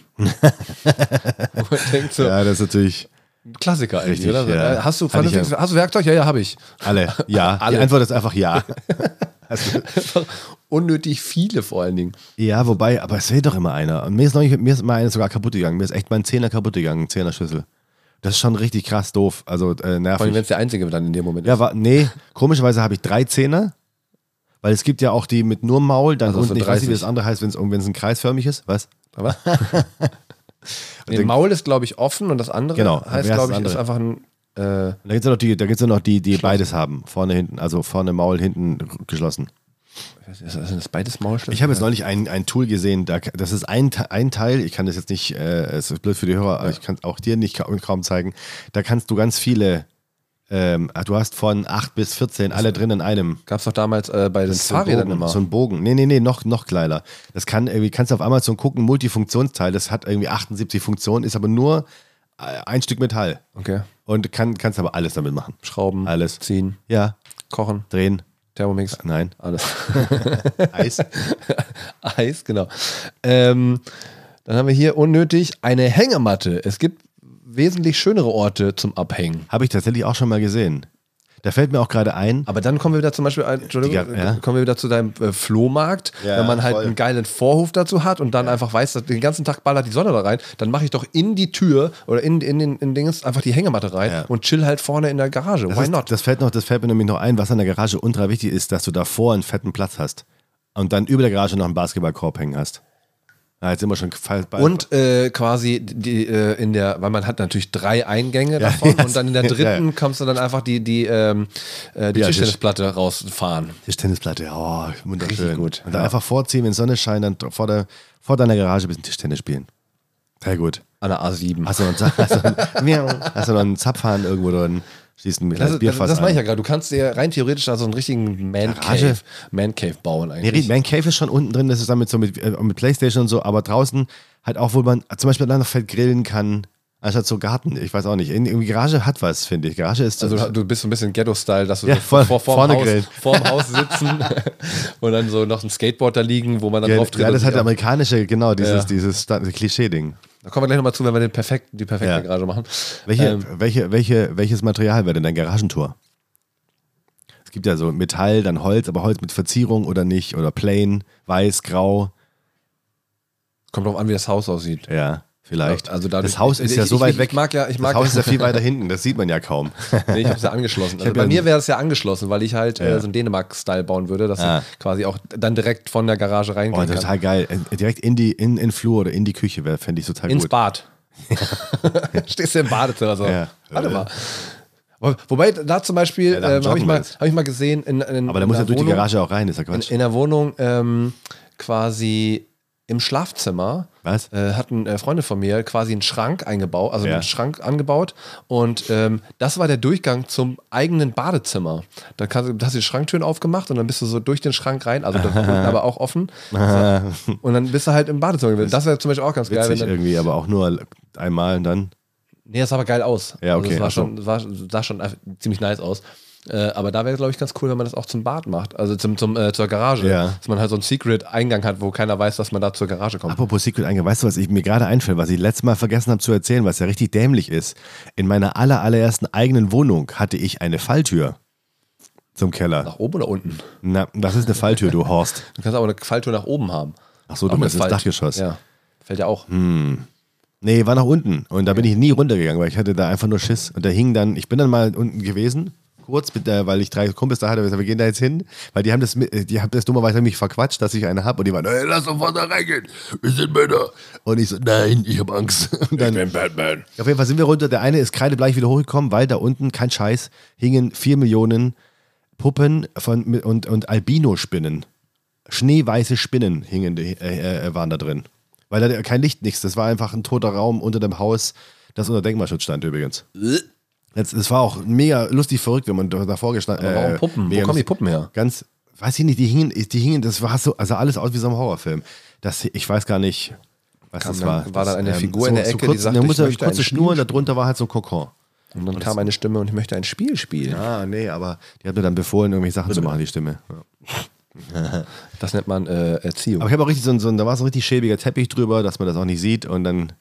so, ja, das ist natürlich Klassiker eigentlich, richtig, oder? Ja. Hast, du, ja. hast du Werkzeug? Ja, ja, habe ich. Alle, ja. Alle. Die Antwort ist einfach ja. Unnötig viele vor allen Dingen. Ja, wobei, aber es fehlt doch immer einer. Und mir ist, noch nicht, mir ist mal eine sogar kaputt gegangen. Mir ist echt mal ein Zehner kaputt gegangen, ein Zehner-Schlüssel. Das ist schon richtig krass doof. Also äh, nervig. Vor allem, wenn es der einzige dann in dem Moment ja, ist. War, nee, komischerweise habe ich drei Zehner. Weil es gibt ja auch die mit nur Maul, dann also unten, ich weiß nicht, wie das andere heißt, wenn es ein kreisförmig ist. Was? Aber? nee, Maul ist, glaube ich, offen und das andere genau, heißt, glaube ich, ist einfach ein. Äh da gibt es ja noch die, da gibt's ja noch die, die beides haben. Vorne, hinten, also vorne Maul, hinten geschlossen. Ist das beides Maulschlüssel? Ich habe jetzt neulich ein, ein Tool gesehen, da, das ist ein, ein Teil, ich kann das jetzt nicht, äh, es ist blöd für die Hörer, aber ja. ich kann es auch dir nicht kaum, kaum zeigen. Da kannst du ganz viele. Ähm, du hast von acht bis vierzehn alle drin in einem. Gab es doch damals äh, bei den Fahrrädern so immer. So ein Bogen. Nee, nee, nee, noch, noch kleiner. Das kann irgendwie, kannst du auf Amazon gucken, Multifunktionsteil, das hat irgendwie achtundsiebzig Funktionen, ist aber nur ein Stück Metall. Okay. Und kann, kannst aber alles damit machen. Schrauben, alles. Ziehen, ja. Kochen, drehen. Thermomix. Nein. Alles. Eis. Eis, genau. Ähm, dann haben wir hier unnötig eine Hängematte. Es gibt wesentlich schönere Orte zum Abhängen. Habe ich tatsächlich auch schon mal gesehen. Da fällt mir auch gerade ein. Aber dann kommen wir wieder zum Beispiel, Entschuldigung, Die, ja. kommen wir wieder zu deinem äh, Flohmarkt, ja, wenn man halt voll. einen geilen Vorhof dazu hat und dann ja. einfach weiß, dass den ganzen Tag ballert die Sonne da rein, dann mache ich doch in die Tür oder in, in den in Dings einfach die Hängematte rein ja. und chill halt vorne in der Garage. Das Why ist, not? Das fällt, noch, das fällt mir nämlich noch ein, was an der Garage ultra wichtig ist, dass du davor einen fetten Platz hast und dann über der Garage noch einen Basketballkorb hängen hast. Ja, jetzt sind wir schon und äh, quasi die, äh, in der, weil man hat natürlich drei Eingänge ja, davon ja, und dann in der dritten ja, ja. kommst du dann einfach die, die, ähm, äh, die ja, Tischtennisplatte rausfahren. Tischtennisplatte, oh, wunderschön. Richtig gut. Und dann ja. einfach vorziehen, wenn Sonne scheint, dann vor, der, vor deiner Garage ein bisschen Tischtennis spielen. Sehr gut. An der A sieben. Hast du noch einen, hast du einen, hast du noch einen Zapfhahn irgendwo drin? Schließt ein das, Bierfass das, das meine ich ja gerade. Du kannst dir rein theoretisch da so einen richtigen Man Cave, Man Cave bauen eigentlich. Nee, Man Cave ist schon unten drin, das ist damit so mit, äh, mit Playstation und so, aber draußen halt auch, wo man zum Beispiel dann noch fett grillen kann, anstatt so Garten. Ich weiß auch nicht. In, in Garage hat was, finde ich. Garage ist also du bist so ein bisschen Ghetto-Style, dass du ja, so vor, vor, vor, vorne Haus, grillen. vorm Haus sitzen und dann so noch ein Skateboard da liegen, wo man dann ja, drauf tritt. Ja, das hat der amerikanische, genau, dieses, ja. dieses Klischee-Ding. Da kommen wir gleich nochmal zu, wenn wir den perfekt, die perfekte ja. Garage machen. Welche, ähm, welche, welche, welches Material wäre denn dein Garagentor? Es gibt ja so Metall, dann Holz, aber Holz mit Verzierung oder nicht, oder plain, weiß, grau. Kommt drauf an, wie das Haus aussieht. Ja, vielleicht. Also dadurch, das Haus ist ich, ja so ich, weit ich, weg. Ich mag ja, ich mag das Haus ist ja viel weiter hinten, das sieht man ja kaum. Nee, ich habe es ja angeschlossen. Also bei ja mir wäre es ja angeschlossen, weil ich halt ja. äh, so einen Dänemark-Style bauen würde, dass ah. du quasi auch dann direkt von der Garage reingehen Oh, total geil. Direkt in die in, in Flur oder in die Küche wäre, fände ich total Ins gut. Ins Bad. Stehst du im Badezimmer so. Ja. Warte mal. Wobei, da zum Beispiel ja, ähm, habe ich, hab ich mal gesehen, in, in, aber da muss ja durch die Garage auch rein, ist ja Quatsch. In, in der Wohnung ähm, quasi im Schlafzimmer Was? Äh, hatten äh, Freunde von mir quasi einen Schrank eingebaut, also ja. einen Schrank angebaut und ähm, das war der Durchgang zum eigenen Badezimmer. Da kannst, du hast du die Schranktüren aufgemacht und dann bist du so durch den Schrank rein, also das unten aber auch offen und dann bist du halt im Badezimmer. Das wäre zum Beispiel auch ganz witzig geil. Wenn dann, irgendwie, aber auch nur einmal und dann. Nee, das sah aber geil aus. Ja, okay. Also das war schon, war, sah schon ziemlich nice aus. Äh, aber da wäre, glaube ich, ganz cool, wenn man das auch zum Bad macht. Also zum, zum, äh, zur Garage. Ja. Dass man halt so einen Secret-Eingang hat, wo keiner weiß, dass man da zur Garage kommt. Apropos Secret-Eingang, weißt du, was ich mir gerade einfällt, was ich letztes Mal vergessen habe zu erzählen, was ja richtig dämlich ist? In meiner aller, allerersten eigenen Wohnung hatte ich eine Falltür zum Keller. Nach oben oder unten? Na, das ist eine Falltür, du Horst. Du kannst aber eine Falltür nach oben haben. Ach so, du meinst das Dachgeschoss. Ja, fällt ja auch. Hm. Nee, war nach unten. Und da bin ich nie runtergegangen, weil ich hatte da einfach nur Schiss. Und da hing dann, ich bin dann mal unten gewesen, kurz, mit der, weil ich drei Kumpels da hatte, wir gehen da jetzt hin, weil die haben das, die haben das dummerweise mich verquatscht, dass ich eine habe. Und die waren, hey, lass sofort da reingehen, wir sind Männer. Und ich so, nein, ich habe Angst. Und dann, Ich bin Batman. auf jeden Fall sind wir runter. Der eine ist kreidebleich wieder hochgekommen, weil da unten, kein Scheiß, hingen vier Millionen Puppen von, und, und Albino-Spinnen. Schneeweiße Spinnen hingen, die, äh, äh, waren da drin. Weil da kein Licht, nichts. Das war einfach ein toter Raum unter dem Haus, das unter Denkmalschutz stand übrigens. Jetzt, das war auch mega lustig verrückt, wenn man davor gestanden Aber warum Puppen? Äh, Wo kommen die Puppen her? Ganz, weiß ich nicht, die hingen, die hingen, das war so, also alles aus wie so ein Horrorfilm. Das, ich weiß gar nicht, was Kam das dann, war. war da eine das, Figur in der so, Ecke, so kurz, die sagte, da ich muss eine möchte kurze ein Schnur und Spiel darunter war halt so ein Kokon. Und dann kam eine Stimme und ich möchte ein Spiel spielen. Ah, nee, aber die hat mir dann befohlen, irgendwelche Sachen zu machen, die Stimme. Ja. Das nennt man äh, Erziehung. Aber ich habe auch richtig so ein, so ein, da war so ein richtig schäbiger Teppich drüber, dass man das auch nicht sieht und dann.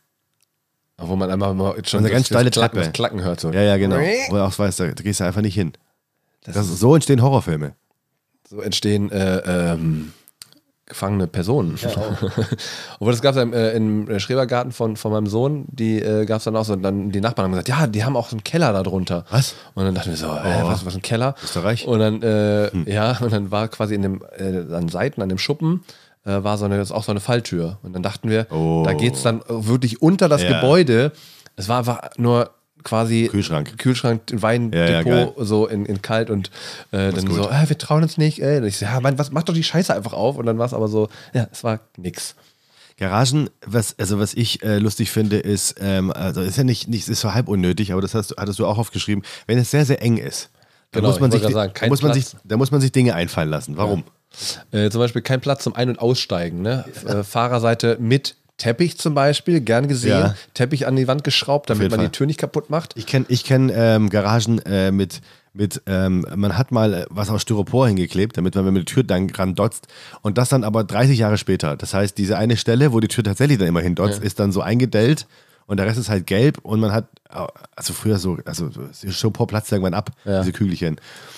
Wo man einmal mal schon eine ganz steile Klacken, Treppe. das Klacken hört. So. Ja, ja, genau. Wo du auch weißt, da, da gehst du einfach nicht hin. Das das, so entstehen Horrorfilme. So entstehen äh, ähm, gefangene Personen. Ja, obwohl das gab es äh, im Schrebergarten von, von meinem Sohn, die äh, gab es dann auch so. Und dann die Nachbarn haben gesagt, ja, die haben auch so einen Keller da drunter. Was? Und dann dachten wir so, äh, was, was ein Keller? Österreich? Und dann, äh, hm. ja, und dann war quasi in dem, äh, an Seiten, an dem Schuppen, äh, war so eine, auch so eine Falltür. Und dann dachten wir, oh. da geht es dann wirklich unter das ja. Gebäude. Es war einfach nur quasi Kühlschrank, Kühlschrank, Weindepot, ja, ja, so in, in kalt und äh, dann gut. so, äh, wir trauen uns nicht. Ey. Und ich so, ja, Mann, was, mach doch die Scheiße einfach auf. Und dann war es aber so, ja, es war nix. Garagen, was, also was ich äh, lustig finde, ist, ähm, also ist ja nicht, nicht ist so halb unnötig, aber das hast, hattest du auch aufgeschrieben, wenn es sehr, sehr eng ist, dann, genau, muss, man sich, sagen, da muss man sich, da muss man sich Dinge einfallen lassen. Warum? Ja. Äh, zum Beispiel kein Platz zum Ein- und Aussteigen. Ne? Ja. Äh, Fahrerseite mit Teppich zum Beispiel, gern gesehen. Ja. Teppich an die Wand geschraubt, damit man Fall. die Tür nicht kaputt macht. Ich kenne ich kenn, ähm, Garagen äh, mit, mit ähm, man hat mal was aus Styropor hingeklebt, damit man, wenn man die Tür dann ran dotzt. Und das dann aber dreißig Jahre später. Das heißt, diese eine Stelle, wo die Tür tatsächlich dann immer hindotzt, ja. ist dann so eingedellt und der Rest ist halt gelb und man hat, also früher so, also Styropor platzt irgendwann ab, ja. diese Kügelchen.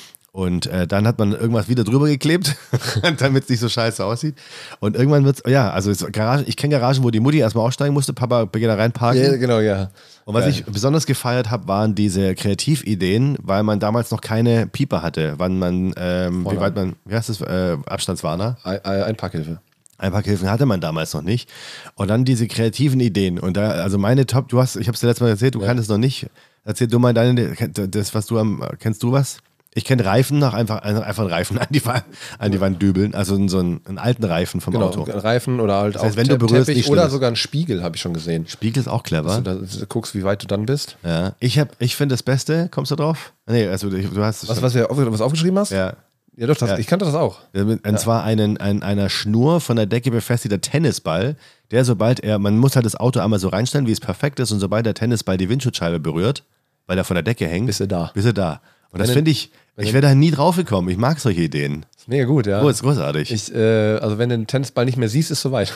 Und äh, dann hat man irgendwas wieder drüber geklebt, damit es nicht so scheiße aussieht. Und irgendwann wird es, ja, also Garagen, ich kenne Garagen, wo die Mutti erstmal aussteigen musste, Papa geht da reinparken. Ja, genau, ja. Und was Geil. ich besonders gefeiert habe, waren diese Kreativideen, weil man damals noch keine Pieper hatte, wann man, ähm, wie weit man, wie heißt das, äh, Abstandswarner? Ein, Einparkhilfe. Einparkhilfen hatte man damals noch nicht. Und dann diese kreativen Ideen. Und da, also meine Top, du hast, ich habe es dir letztes Mal erzählt, du ja. kanntest noch nicht. Erzähl du mal deine, das, was du am, kennst du was? Ich kenne Reifen, nach einfach, einfach einen Reifen an die, an die Wand dübeln, also so einen, einen alten Reifen vom genau, Auto. Reifen oder halt das heißt, auch wenn du berührst, Teppich nicht oder schlimm. sogar einen Spiegel, habe ich schon gesehen. Spiegel ist auch clever. Dass du da guckst, wie weit du dann bist. Ja. Ich, hab, ich finde das Beste, kommst du drauf? Nee, also du hast... Was, was du was aufgeschrieben hast? Ja. Ja doch, das, ja. ich kannte das auch. Und ja. zwar einen, ein, einer Schnur von der Decke befestigter Tennisball, der sobald er, man muss halt das Auto einmal so reinstellen, wie es perfekt ist und sobald der Tennisball die Windschutzscheibe berührt, weil er von der Decke hängt, bist du da. Bist du da. Und das finde ich, ich wäre da nie drauf gekommen. Ich mag solche Ideen. Das ist mega gut, ja. Oh, ist großartig. Ich, äh, also wenn du den Tennisball nicht mehr siehst, ist es soweit.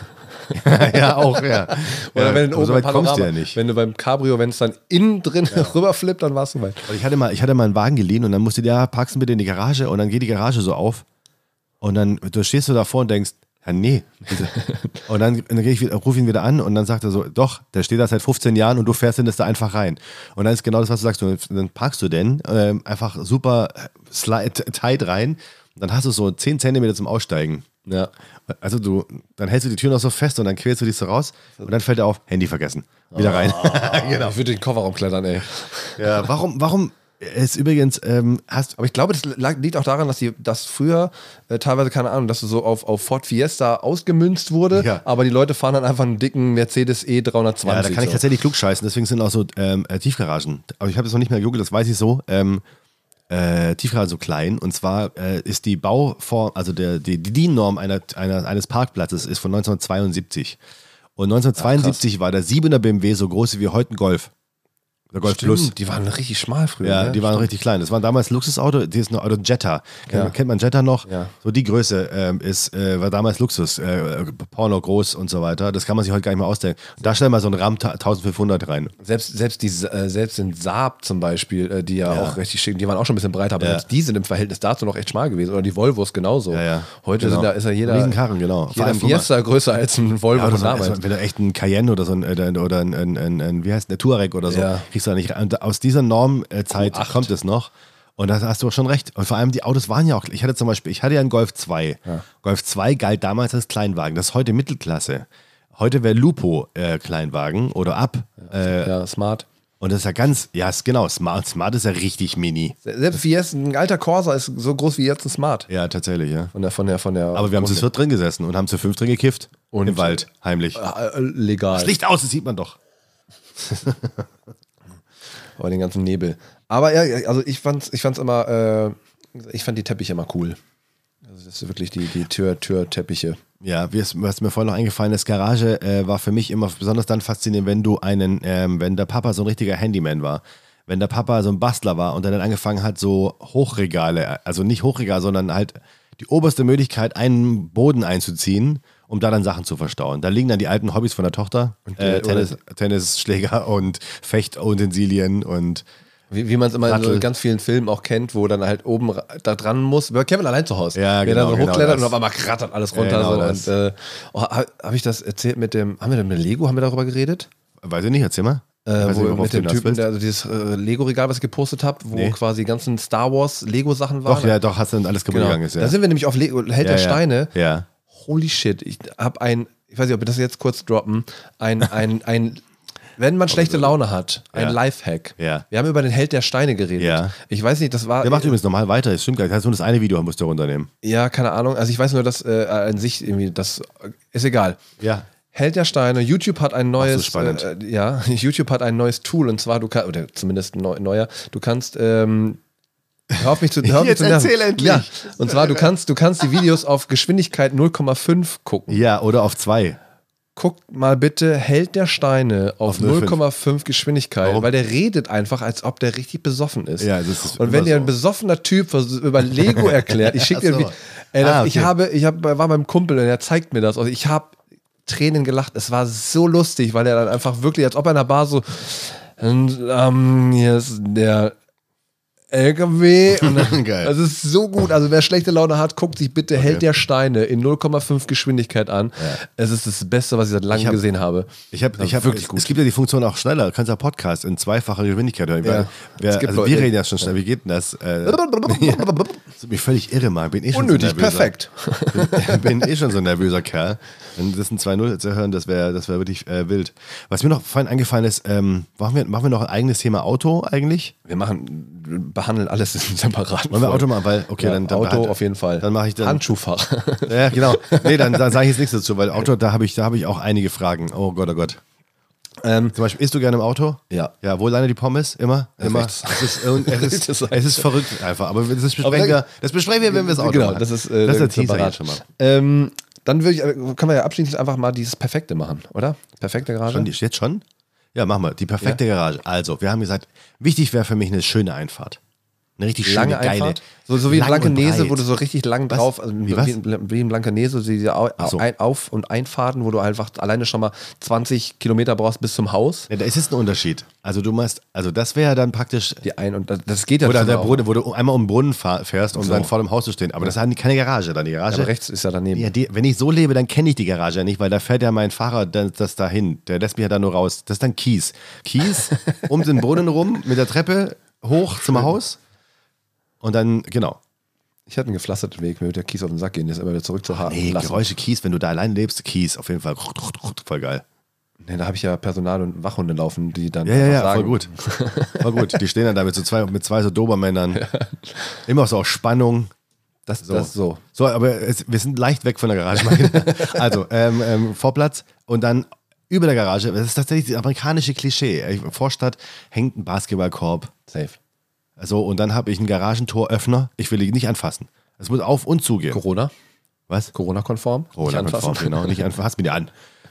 Ja, auch, ja. Oder ja, wenn du so weit kommst du ja nicht. Wenn du beim Cabrio, wenn es dann innen drin ja. rüberflippt, dann war es soweit. Ich hatte, mal, ich hatte mal einen Wagen geliehen und dann musste der, ja, packst du bitte in die Garage und dann geht die Garage so auf und dann du stehst du davor und denkst, ja, nee. Bitte. Und dann, dann ich wieder, ruf ihn wieder an und dann sagt er so, doch, der steht da seit fünfzehn Jahren und du fährst ihn das da einfach rein. Und dann ist genau das, was du sagst. Du, dann parkst du den äh, einfach super slide, tight rein und dann hast du so zehn Zentimeter zum Aussteigen. Ja. Also du, dann hältst du die Tür noch so fest und dann quälst du dich so raus und dann fällt er auf, Handy vergessen. Wieder rein. Oh, genau. Ich würde den Kofferraum klettern, ey. Ja, warum, warum... Es übrigens, ähm, hast aber ich glaube, das liegt auch daran, dass die, das früher äh, teilweise, keine Ahnung, dass du so auf, auf Ford Fiesta ausgemünzt wurde, ja. aber die Leute fahren dann einfach einen dicken Mercedes E dreihundertzwanzig. Ja, da kann ich so. tatsächlich klug scheißen, deswegen sind auch so ähm, äh, Tiefgaragen. Aber ich habe das noch nicht mehr gegoogelt, das weiß ich so. Ähm, äh, Tiefgaragen so klein und zwar äh, ist die Bauform, also der, die, die D I N-Norm einer, einer, eines Parkplatzes ist von neunzehnhundertzweiundsiebzig. Und neunzehnhundertzweiundsiebzig Ach, war der siebener B M W so groß wie heute ein Golf. Der Golf Stimmt, Plus. die waren richtig schmal früher. Ja, ne? die waren Stimmt. richtig klein. Das war damals ein Luxusauto, die ist noch Auto Jetta. Kennt, Ja. kennt man Jetta noch? Ja. So die Größe ähm, ist, äh, war damals Luxus, äh, Porno groß und so weiter. Das kann man sich heute gar nicht mehr ausdenken. Da stellen wir so einen Ram eintausendfünfhundert rein. Selbst, selbst, die, äh, selbst in Saab zum Beispiel, äh, die ja, Ja. auch richtig schick, die waren auch schon ein bisschen breiter, aber Ja. selbst die sind im Verhältnis dazu noch echt schmal gewesen. Oder die Volvos genauso. Ja, ja. Heute Genau. sind da, ist ja jeder, Riesenkarren, genau. Vor jeder allem, guck mal. Fiesta größer als ein Volvo Ja, oder von so, damals. also, wenn du echt einen Cayenne oder so ein, äh, oder ein, ein, ein, ein, wie heißt der Touareg oder so, Ja. kriegst du da nicht rein. Und aus dieser Normzeit Q acht. kommt es noch. Und da hast du auch schon recht. Und vor allem die Autos waren ja auch, ich hatte zum Beispiel, ich hatte ja einen Golf zwei. Ja. Golf zwei galt damals als Kleinwagen. Das ist heute Mittelklasse. Heute wäre Lupo äh, Kleinwagen oder ab. Äh, ja, smart. Und das ist ja ganz, ja, ist genau, Smart. Smart ist ja richtig mini. Selbst Fiesta, ein alter Corsa ist so groß wie jetzt ein Smart. Ja, tatsächlich, ja. Von der, von der, von der. Aber wir haben zu Runde. viert drin gesessen und haben zu fünf drin gekifft. Und- im Wald, heimlich. Äh, legal. Das Licht aus, das sieht man doch. Aber den ganzen Nebel. Aber ja, also ich fand's, ich fand's immer, äh, ich fand die Teppiche immer cool. Also das ist wirklich die, die Tür, Tür-Teppiche. Ja, wie es, was mir vorhin noch eingefallen ist, Garage äh, war für mich immer besonders dann faszinierend, wenn du einen, ähm, wenn der Papa so ein richtiger Handyman war. Wenn der Papa so ein Bastler war und der dann angefangen hat, so Hochregale, also nicht Hochregal, sondern halt die oberste Möglichkeit, einen Boden einzuziehen, um da dann Sachen zu verstauen. Da liegen dann die alten Hobbys von der Tochter, äh, äh, Tennis, Tennisschläger und Fechtutensilien und Wie, wie man es immer in Sattel. so ganz vielen Filmen auch kennt, wo dann halt oben ra- da dran muss. Bei Kevin allein zu Hause. Ja, Der genau, dann so genau hochklettert das. und auf einmal krattert alles runter. Genau so. das. Und äh, oh, habe hab ich das erzählt mit dem, haben wir denn mit Lego, haben wir darüber geredet? weiß ich nicht, erzähl mal. Ich Äh, weiß wo, nicht, worauf mit du dem hinaus Typen, willst. der, also dieses äh, Lego-Regal, was ich gepostet habe, wo Nee. quasi die ganzen Star Wars Lego-Sachen waren. Doch, ja, doch, hast du dann alles kaputt genau. gegangen ist, ja. Da sind wir nämlich auf Lego, Held ja, der ja. Steine. Ja. Holy shit, ich habe ein, ich weiß nicht, ob wir das jetzt kurz droppen, ein, ein, ein, wenn man schlechte Laune hat, ein Ja. Lifehack. Ja. Wir haben über den Held der Steine geredet. Ja. Ich weiß nicht, das war. Der macht übrigens normal weiter, das stimmt gar nicht. Das heißt, nur das eine Video musst du runternehmen. Ja, keine Ahnung. Also ich weiß nur, dass äh, an sich irgendwie, das ist egal. Ja. Held der Steine, YouTube hat ein neues, spannend. äh, ja, YouTube hat ein neues Tool und zwar, du kannst, oder zumindest ein neu, neuer, du kannst, ähm, hör auf mich zu, hör auf mich Jetzt zu nerven. erzähl endlich. Ja, und zwar, du kannst, du kannst die Videos auf Geschwindigkeit null Komma fünf gucken. Ja, oder auf zwei. Guckt mal bitte Held der Steine auf, Auf null Komma fünf. null Komma fünf Geschwindigkeit, Warum? weil der redet einfach, als ob der richtig besoffen ist. Ja, das ist und wenn immer dir so. ein besoffener Typ vers- über Lego erklärt, ich schicke dir Ach so. ein Vi- ey, das, Ah, okay. ich habe, ich habe, war beim Kumpel und er zeigt mir das. Also ich habe Tränen gelacht. Es war so lustig, weil er dann einfach wirklich, als ob er in der Bar so, und, ähm, hier ist der L K W. Und dann, Geil. Das ist so gut. Also wer schlechte Laune hat, guckt sich bitte Held der Steine in null Komma fünf Geschwindigkeit an. Es ist das Beste, was ich seit langem Ich hab- gesehen habe. Ich habe, ich habe wirklich es, gut. es gibt ja die Funktion auch schneller. Du kannst ja Podcast in zweifacher Geschwindigkeit hören. Ja. Weil wir, Es gibt also Leute- wir reden ja schon schnell. Wie geht denn das? Äh, das ist mich völlig irre, Mann. Bin eh schon Unnötig, so ein nervöser- perfekt. Bin, bin eh schon so ein nervöser Kerl. Wenn das ein zwei null zu hören, das wäre das wär wirklich äh, wild. Was mir noch vorhin eingefallen ist, ähm, machen, wir, machen wir noch ein eigenes Thema Auto eigentlich? Wir machen, wir behandeln alles in separaten Wollen wir Folgen. Auto machen? Weil, okay, Ja, dann, dann Auto halt- auf jeden Fall. Dann mache ich dann. Handschuhfach. Ja, genau. Nee, dann, dann sage ich jetzt nichts dazu, weil Auto, da habe ich, da hab ich auch einige Fragen. Oh Gott, oh Gott. ähm, Zum Beispiel, isst du gerne im Auto? Ja. Ja, wo landet die Pommes? Immer? Immer. rechts. Es ist, und es, ist, Das ist- es ist verrückt einfach. Aber das besprechen, Aber- wir, das besprechen wir, wenn wir das Auto genau, machen. das ist, äh, das ist der Teaser separat. jetzt schon mal. Ähm, dann würde ich, äh, können wir ja abschließend einfach mal dieses Perfekte machen, oder? Perfekte Garage. Schon, die- jetzt schon? Ja, machen wir. Die perfekte Garage. Also, wir haben gesagt, wichtig wäre für mich eine schöne Einfahrt. Eine richtig schöne, Lange geile. Einfahrt. So, so wie in lang und Blankenese, breit. wo du so richtig lang Was? drauf, also Wie wie, was? in- wie in Blankenese, so diese Au so. ein Auf- und Einfahrten, wo du einfach alleine schon mal zwanzig Kilometer brauchst bis zum Haus. Ja, da ist es ein Unterschied. Also, du machst, also, das wäre dann praktisch. Die ein und das, das geht ja Oder schon der auch. Brunnen, wo du einmal um den Brunnen fahr, fährst, um So. dann vor dem Haus zu stehen. Aber das hat keine Garage dann. Die Garage. Aber rechts ist ja daneben. Ja, die, wenn ich so lebe, dann kenne ich die Garage ja nicht, weil da fährt ja mein Fahrer das, das dahin. Der lässt mich ja da nur raus. Das ist dann Kies. Kies um den Brunnen rum mit der Treppe hoch zum Haus. Und dann, genau. Ich hatte einen gepflasterten Weg, mir wird der Kies auf den Sack gehen, jetzt immer wieder zurück zu haben. Nee, Geräusche Kies, wenn du da allein lebst, Kies, auf jeden Fall. Voll geil. Nee, da habe ich ja Personal und Wachhunde laufen, die dann Ja, ja, einfach ja, sagen, voll gut. Voll gut. Die stehen dann da mit so zwei, mit zwei so Dobermännern. Immer so auf Spannung. Das, So. das so. So, aber es, wir sind leicht weg von der Garage. Also, ähm, ähm, Vorplatz und dann über der Garage, das ist tatsächlich das amerikanische Klischee. Vorstadt hängt ein Basketballkorb. Safe. So, und dann habe ich einen Garagentoröffner. Ich will ihn nicht anfassen. Es muss auf und zugehen. Corona? Was? Corona-konform? Nicht Corona-konform, anfassen. genau. Nicht anfassen. Hast mir die an.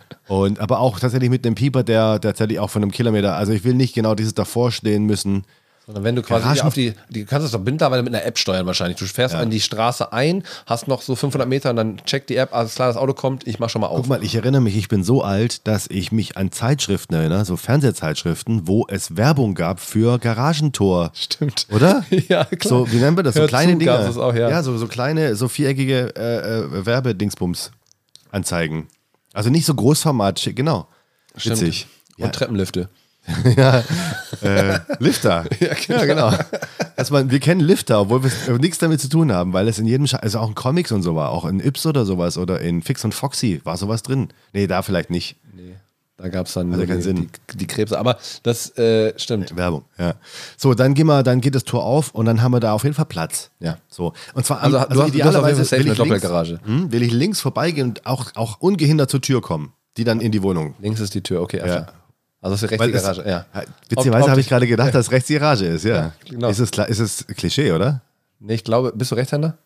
Und aber auch tatsächlich mit einem Pieper, der tatsächlich auch von einem Kilometer, also ich will nicht genau dieses davor stehen müssen. Sondern wenn du quasi Garagen- auf die, die kannst es doch mittlerweile mit einer App steuern wahrscheinlich. Du fährst Ja. an die Straße ein, hast noch so fünfhundert Meter und dann checkt die App, alles klar, das Auto kommt, ich mach schon mal auf. Guck mal, ich erinnere mich, ich bin so alt, dass ich mich an Zeitschriften erinnere, so Fernsehzeitschriften, wo es Werbung gab für Garagentor. Stimmt. Oder? Ja, klar. So, wie nennen wir das? So Hör kleine zu, Dinge. gab's das auch, ja. so, so kleine, so viereckige äh, äh, Werbedingsbums-Anzeigen. Also nicht so Großformat, schick- genau. Stimmt. Witzig. Und Treppenlifte. Ja, äh, Lifter. Ja, genau. Dass man, wir kennen Lifter, obwohl wir nichts damit zu tun haben, weil es in jedem, Scha also auch in Comics und so war, auch in Yps oder sowas oder in Fix und Foxy war sowas drin. Nee, da vielleicht nicht. Nee, da gab es dann Hat ja nur keinen die, Sinn. Die, die Krebse. Aber das äh, stimmt. Werbung, ja. So, dann gehen wir, dann geht das Tor auf und dann haben wir da auf jeden Fall Platz. Ja. So. Und zwar Also, am- du hast- du hast auf jeden idealerweise Fall safe will eine ich links- Doppelgarage. Hm, will ich links vorbeigehen und auch, auch ungehindert zur Tür kommen, die dann in die Wohnung. Links ist die Tür, okay. Ja. Also, also ist die rechts Weil die es- Garage, ja. Witzigerweise Ob- habe ich ob- gerade gedacht, dass rechts die Garage ist, ja. Ja, genau. Ist es, klar- ist es Klischee, oder? Nee, ich glaube, bist du Rechtshänder?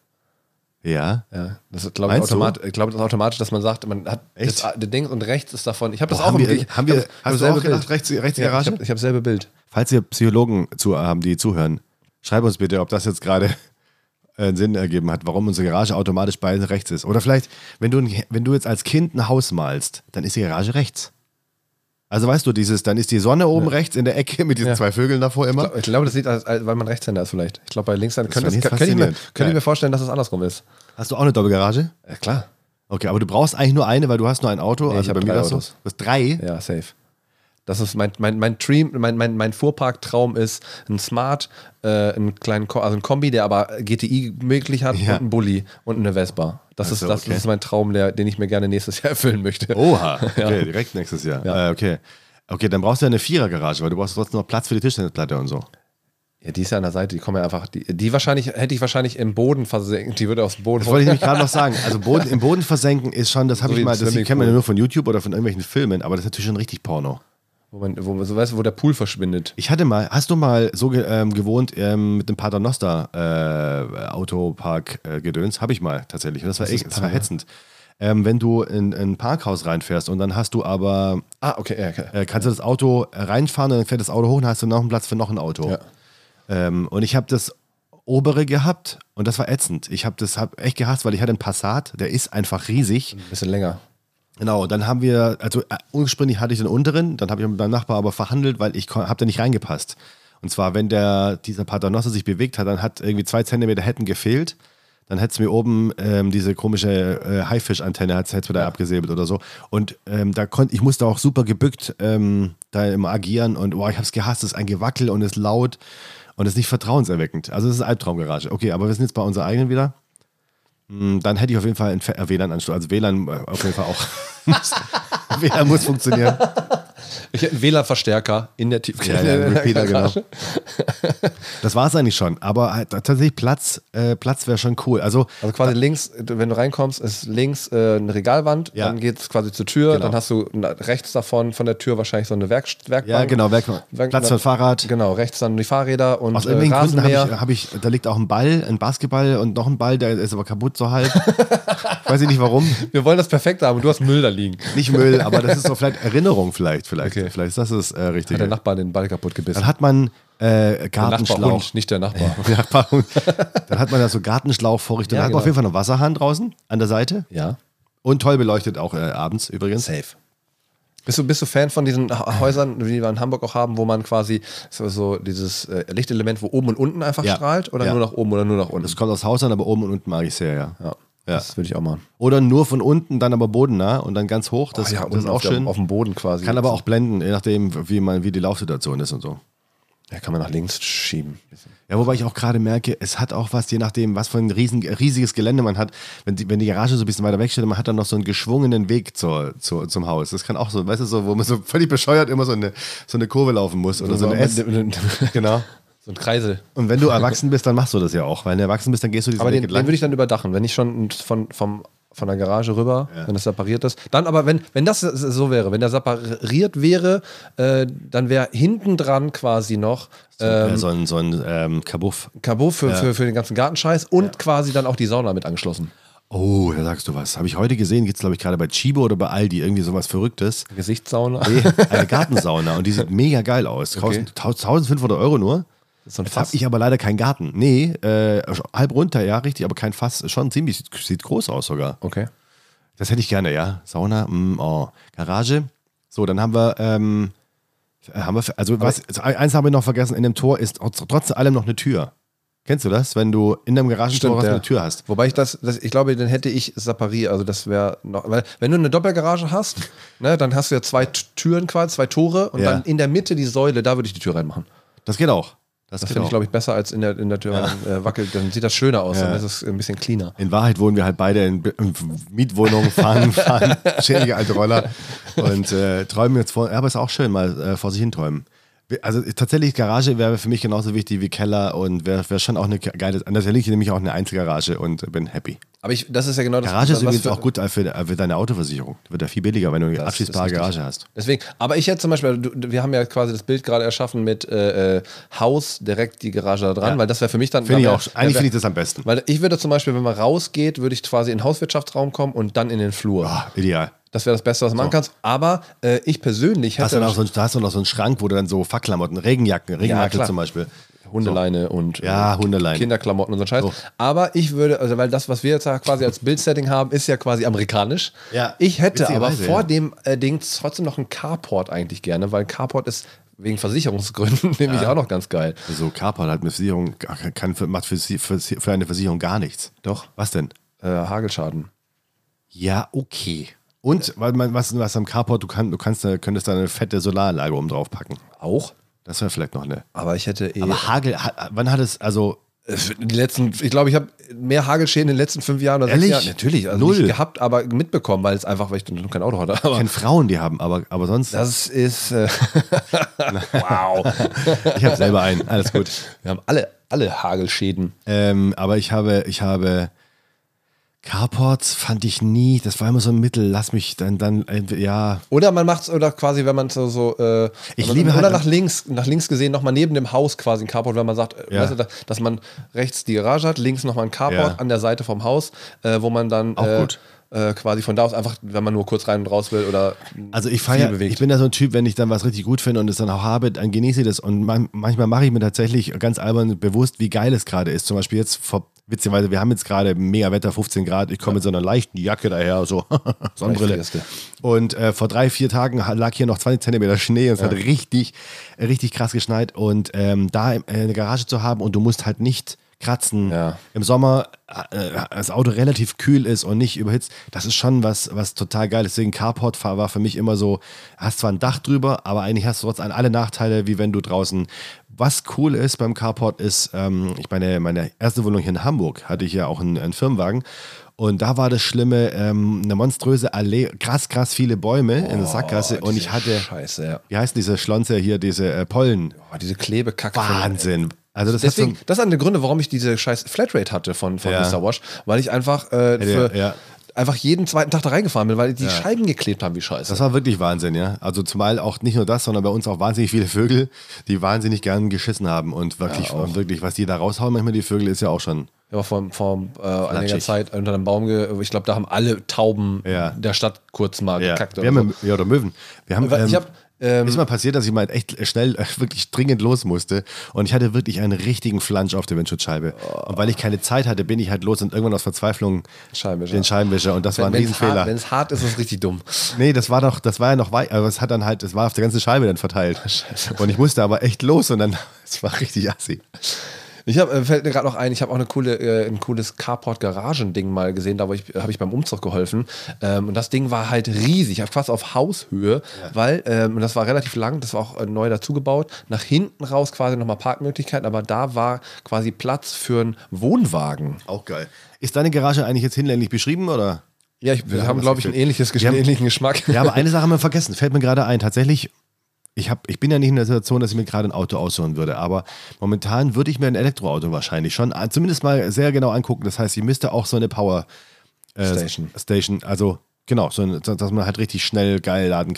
Ja. Ja, das ist, glaube ich, Meinst du? automat, ich glaube, das ist automatisch, dass man sagt, man hat Echt? das, das Ding und rechts ist davon. Ich habe das Boah, auch haben im wir, Bild. haben wir, Ich hab- hab hast du dasselbe auch gedacht, Bild. rechts, rechts die Ja, Garage? ich habe ich hab dasselbe Bild. Falls ihr Psychologen zu, haben, die zuhören, schreibt uns bitte, ob das jetzt gerade einen Sinn ergeben hat, warum unsere Garage automatisch beide rechts ist. Oder vielleicht, wenn du, ein- wenn du jetzt als Kind ein Haus malst, dann ist die Garage rechts. Also weißt du, dieses, dann ist die Sonne oben rechts in der Ecke mit diesen Ja. zwei Vögeln davor Ich immer. glaube, glaub, das sieht, als, als, weil man Rechtshänder ist vielleicht. Ich glaube, bei Linkshänder könnte, fand ich das, jetzt könnte, ich mir, faszinierend. könnte ich Geil. mir vorstellen, dass es andersrum ist. Hast du auch eine Doppelgarage? Ja, klar. Okay, aber du brauchst eigentlich nur eine, weil du hast nur ein Auto. Nee, also ich hab bei mir drei war es so. Autos. Du hast drei? Ja, safe. Das ist mein, mein, mein Dream, mein, mein, mein Fuhrparktraum ist ein Smart, äh, einen kleinen Ko also ein Kombi, der aber G T I möglich hat Ja. und ein Bulli und eine Vespa. Das, Ach ist, so, das, okay. das ist mein Traum, der, den ich mir gerne nächstes Jahr erfüllen möchte. Oha, okay, Ja. direkt nächstes Jahr. Ja. Äh, okay. Okay, dann brauchst du ja eine Vierer-Garage, weil du brauchst trotzdem noch Platz für die Tischtennisplatte und so. Ja, die ist ja an der Seite, die kommen ja einfach, die, die wahrscheinlich, hätte ich wahrscheinlich im Boden versenkt, die würde aus dem Boden Das wollte ich nämlich gerade noch sagen. Also Boden, im Boden versenken ist schon, das habe So ich wie mal, ein das kennt man ja Swimmingpool. nur von YouTube oder von irgendwelchen Filmen, aber das ist natürlich schon richtig Porno. Wo man, wo man so weißt, wo der Pool verschwindet. Ich hatte mal, hast du mal so ge, ähm, gewohnt ähm, mit dem Paternoster äh, Autopark äh, gedöns? Habe ich mal tatsächlich. Und das war Was ist echt, das war Pater- hetzend. Ähm, wenn du in, in ein Parkhaus reinfährst und dann hast du aber, Ah, okay, ja, okay. äh, kannst du das Auto reinfahren und dann fährt das Auto hoch und hast du noch einen Platz für noch ein Auto. Ja. Ähm, und ich habe das obere gehabt und das war ätzend. Ich habe das hab echt gehasst, weil ich hatte einen Passat, der ist einfach riesig. Ein bisschen länger. Genau, dann haben wir, also äh, ursprünglich hatte ich den unteren, dann habe ich mit meinem Nachbar aber verhandelt, weil ich habe da nicht reingepasst. Und zwar, wenn der, dieser Paternoster sich bewegt hat, dann hat irgendwie zwei Zentimeter hätten gefehlt. Dann hätte es mir oben ähm, diese komische äh, Haifisch-Antenne hat's, hätt's mir da abgesäbelt oder so. Und ähm, da konnte ich musste auch super gebückt ähm, da immer agieren und oh, ich habe es gehasst, es ist ein Gewackel und es ist laut und es ist nicht vertrauenserweckend. Also es ist eine Albtraumgarage. Okay, aber wir sind jetzt bei unserer eigenen wieder. Hm, Dann hätte ich auf jeden Fall einen Fe- äh, W L A N-Anschluss. Also W L A N äh, auf jeden Fall auch. W L A N muss funktionieren. Ich hätte einen W L A N-Verstärker in der Tiefküche. Ja, ja, ein Repeater, genau. Das war es eigentlich schon. Aber halt, tatsächlich Platz, äh, Platz wäre schon cool. Also, Also quasi links, wenn du reinkommst, ist links äh, eine Regalwand, Ja. dann geht es quasi zur Tür, Genau. dann hast du na- rechts davon von der Tür wahrscheinlich so eine Werk Werkbank. ja, genau, Werk, Werk- Platz für ein Fahrrad. Genau, rechts dann die Fahrräder und Aus äh, irgendwelchen Gründen habe Rasenmäher. ich, hab ich, da liegt auch ein Ball, ein Basketball und noch ein Ball, der ist aber kaputt so halb. Weiß ich nicht warum. Wir wollen das perfekt haben und du hast Müll da liegen. Nicht Müll, aber das ist so vielleicht Erinnerung vielleicht. Vielleicht, Okay. vielleicht ist das das äh, Hat Richtige. der Nachbar den Ball kaputt gebissen. Dann hat man äh, Der Gartenschlauch. Nachbarhund, nicht der Nachbar. Nachbarhund. Dann hat man da so Gartenschlauchvorrichtung. Ja, Dann hat man genau. auf jeden Fall eine Wasserhahn draußen an der Seite. Ja, Und toll beleuchtet auch äh, abends übrigens. safe. Bist du, bist du Fan von diesen Ha- Häusern, wie wir in Hamburg auch haben, wo man quasi so, so dieses äh, Lichtelement, wo oben und unten einfach Ja. strahlt? Oder Ja. nur nach oben oder nur nach unten? Das kommt aus Haus an, aber oben und unten mag ich sehr, ja. ja, Ja. das würde ich auch machen. Oder nur von unten, dann aber bodennah und dann ganz hoch. Das, Oh ja, das unten ist auch auf, der, schön. auf dem Boden quasi. Kann aber auch blenden, je nachdem, wie, man, wie die Laufsituation ist und so. Ja, kann man nach links schieben. Ja, wobei ich auch gerade merke, es hat auch was, je nachdem, was für ein riesen, riesiges Gelände man hat. Wenn die, wenn die Garage so ein bisschen weiter wegsteht, man hat dann noch so einen geschwungenen Weg zur, zur, zum Haus. Das kann auch so, weißt du, so, wo man so völlig bescheuert immer so eine, so eine Kurve laufen muss oder so eine S. Genau. So ein Kreisel. Und wenn du erwachsen bist, dann machst du das ja auch. Weil wenn du erwachsen bist, dann gehst du diesen Aber Weg den, den entlang. würde ich dann überdachen, wenn ich schon von, vom, von der Garage rüber, wenn das separiert ist. Dann aber, wenn, wenn das so wäre, wenn der separiert wäre, äh, dann wäre hinten dran quasi noch äh, ähm, so ein, so ein ähm, Kabuff. Kabuff für, Ja. für, für den ganzen Gartenscheiß und quasi dann auch die Sauna mit angeschlossen. Oh, da sagst du was. Habe ich heute gesehen, gibt es glaube ich gerade bei Chibo oder bei Aldi, irgendwie sowas Verrücktes. Gesichtssauna? Nee, eine Gartensauna und die sieht mega geil aus. Okay. eintausendfünfhundert Euro nur. Das ist so ein Jetzt Fass. habe ich aber leider keinen Garten. Nee, äh, halb runter, ja, richtig, aber kein Fass. Schon ziemlich, sieht, sieht groß aus sogar. Okay. Das hätte ich gerne, ja. Sauna, mm, oh. Garage. So, dann haben wir, ähm, haben wir, also was, eins haben wir noch vergessen, in dem Tor ist trotz allem noch eine Tür. Kennst du das, wenn du in deinem Garagentor Stimmt, was ja. eine Tür hast? Wobei ich das, das, ich glaube, dann hätte ich separiert, also das wäre noch, weil wenn du eine Doppelgarage hast, ne, dann hast du ja zwei T- Türen quasi, zwei Tore und Ja. dann in der Mitte die Säule, da würde ich die Tür reinmachen. Das geht auch. Das, Das geht finde ich, auch. glaube ich, besser als in der, in der Tür, Ja. wenn man, äh, wackelt, dann sieht das schöner aus, Ja. dann ist es ein bisschen cleaner. In Wahrheit wohnen wir halt beide in, in Mietwohnungen, fahren, fahren schädige alte Roller und äh, träumen jetzt vor, ja, aber ist auch schön, mal äh, vor sich hin träumen. Also tatsächlich, Garage wäre für mich genauso wichtig wie Keller und wäre wär schon auch eine geile, natürlich nehme ich auch eine Einzelgarage und bin happy. Aber ich, das ist ja genau das. Garage ist was übrigens für- auch gut für, für deine Autoversicherung. Wird ja viel billiger, wenn du eine Das abschließbare ist richtig. Garage hast. Deswegen, aber ich hätte zum Beispiel, du, wir haben ja quasi das Bild gerade erschaffen mit äh, äh, Haus, direkt die Garage da dran, Ja. weil das wäre für mich dann. Finde ich da auch. wär- Eigentlich wär- finde ich das am besten. Weil ich würde zum Beispiel, wenn man rausgeht, würde ich quasi in den Hauswirtschaftsraum kommen und dann in den Flur. Ah, ideal. Das wäre das Beste, was du machen kannst. Aber äh, ich persönlich Hast hätte du, noch so einen, da hast du noch so einen Schrank, wo du dann so Fackklamotten, Regenjacken, Regenjacke klar. zum Beispiel. Hundeleine und Ja, äh, Hundeleine. Kinderklamotten und so ein Scheiß. So. Aber ich würde, also weil das, was wir jetzt da quasi als Bildsetting haben, ist ja quasi amerikanisch. Ja, Ich hätte aber witzigerweise, vor ja. dem äh, Ding trotzdem noch einen Carport eigentlich gerne, weil Carport ist wegen Versicherungsgründen nämlich auch noch ganz geil. So Carport hat mit Versicherung, kann für, macht für, sie- für, sie- für eine Versicherung gar nichts. Doch. Was denn? Äh, Hagelschaden. Ja, okay. Und weil man, was, was am Carport, du, kann, du kannst, da- könntest da eine fette Solaranlage oben drauf packen. Auch. Das wäre vielleicht noch eine. Aber ich hätte eh. Aber Hagel, ha, wann hat es, also, Äh, Die letzten, ich glaube, ich habe mehr Hagelschäden in den letzten fünf Jahren oder Ehrlich? sechs Jahren. Natürlich, also Null. nicht gehabt, aber mitbekommen, weil es einfach, weil ich noch kein Auto hatte. ich Aber kenne Frauen, die haben, aber, aber sonst, das ist. Äh, wow. ich habe selber einen, alles gut. Wir haben alle, alle Hagelschäden. Ähm, aber ich habe, ich habe Carports fand ich nie, das war immer so ein Mittel, lass mich dann, dann, äh, ja. Oder man macht es, oder quasi, wenn man so, so äh, Ich man- liebe oder halt- nach links, nach links gesehen, nochmal neben dem Haus quasi ein Carport, wenn man sagt, äh, Ja. weißt du, da- dass man rechts die Garage hat, links nochmal ein Carport Ja. an der Seite vom Haus, äh, wo man dann Auch äh, gut. äh, quasi von da aus einfach, wenn man nur kurz rein und raus will oder Also ich viel feiere, bewegt. ich bin da so ein Typ, wenn ich dann was richtig gut finde und es dann auch habe, dann genieße ich das. Und man, manchmal mache ich mir tatsächlich ganz albern bewusst, wie geil es gerade ist. Zum Beispiel jetzt vor, witzigerweise, wir haben jetzt gerade mega Wetter, fünfzehn Grad. Ich komme mit so einer leichten Jacke daher, so Sonnenbrille. Fährste. Und äh, vor drei, vier Tagen lag hier noch zwanzig Zentimeter Schnee und es hat richtig, richtig krass geschneit. Und ähm, da äh, eine Garage zu haben und du musst halt nicht kratzen. Ja. Im Sommer äh, das Auto relativ kühl ist und nicht überhitzt, das ist schon was, was total geil ist. Deswegen Carport war für mich immer so, hast zwar ein Dach drüber, aber eigentlich hast du trotzdem alle Nachteile, wie wenn du draußen. Was cool ist beim Carport ist, ähm, ich meine, meine erste Wohnung hier in Hamburg hatte ich ja auch einen, einen Firmenwagen. Und da war das Schlimme, ähm, eine monströse Allee, krass, krass viele Bäume in der Sackgasse. Und ich hatte, Scheiße, ja. wie heißt diese Schlonze hier, diese äh, Pollen? Oh, diese Klebekacke. von- Wahnsinn. Also das Deswegen, hat so, das ist einer der Gründe, warum ich diese scheiß Flatrate hatte von, von Ja. Mister Wash, weil ich einfach äh, für, ja. einfach jeden zweiten Tag da reingefahren bin, weil die Ja. Scheiben geklebt haben wie scheiße. Das war wirklich Wahnsinn, ja. Also zumal auch nicht nur das, sondern bei uns auch wahnsinnig viele Vögel, die wahnsinnig gern geschissen haben und wirklich, Ja, auch. und wirklich, was die da raushauen, manchmal die Vögel, ist ja auch schon. Ich war vor, vor äh, einiger Flatschig. Zeit unter einem Baum, ge ich glaube, da haben alle Tauben Ja. der Stadt kurz mal Ja, gekackt. wir Oder haben, ja, oder Möwen. Wir haben, so. Ich ähm, hab, ähm, ist mal passiert, dass ich mal echt schnell, äh, wirklich dringend los musste und ich hatte wirklich einen richtigen Flansch auf der Windschutzscheibe. Und weil ich keine Zeit hatte, bin ich halt los und irgendwann aus Verzweiflung Scheibenwischer. den Scheibenwischer und das war ein wenn es hart, Riesenfehler. wenn's hart ist, ist es richtig dumm. Nee, das war doch, das war ja noch weit, aber es hat dann halt, es war auf der ganzen Scheibe dann verteilt. Scheiße. Und ich musste aber echt los und dann, es war richtig assi. Ich habe, äh, fällt mir gerade noch ein, ich habe auch eine coole, äh, ein cooles Carport-Garagen-Ding mal gesehen, da wo ich, habe ich beim Umzug geholfen. Ähm, und das Ding war halt riesig, fast auf Haushöhe, weil, ähm, und das war relativ lang, das war auch äh, neu dazugebaut. Nach hinten raus quasi nochmal Parkmöglichkeiten, aber da war quasi Platz für einen Wohnwagen. Auch geil. Ist deine Garage eigentlich jetzt hinlänglich beschrieben oder? Ja, ich, wir haben haben, was glaube ich, ein gefehlt. ähnliches, Wir haben- einen ähnlichen Geschmack. Ja, aber eine Sache haben wir vergessen, fällt mir gerade ein. Tatsächlich, ich, hab, ich bin ja nicht in der Situation, dass ich mir gerade ein Auto aussuchen würde, aber momentan würde ich mir ein Elektroauto wahrscheinlich schon äh, zumindest mal sehr genau angucken. Das heißt, ich müsste auch so eine Power äh, Station. Station, also genau, so eine, dass man halt richtig schnell geil laden kann.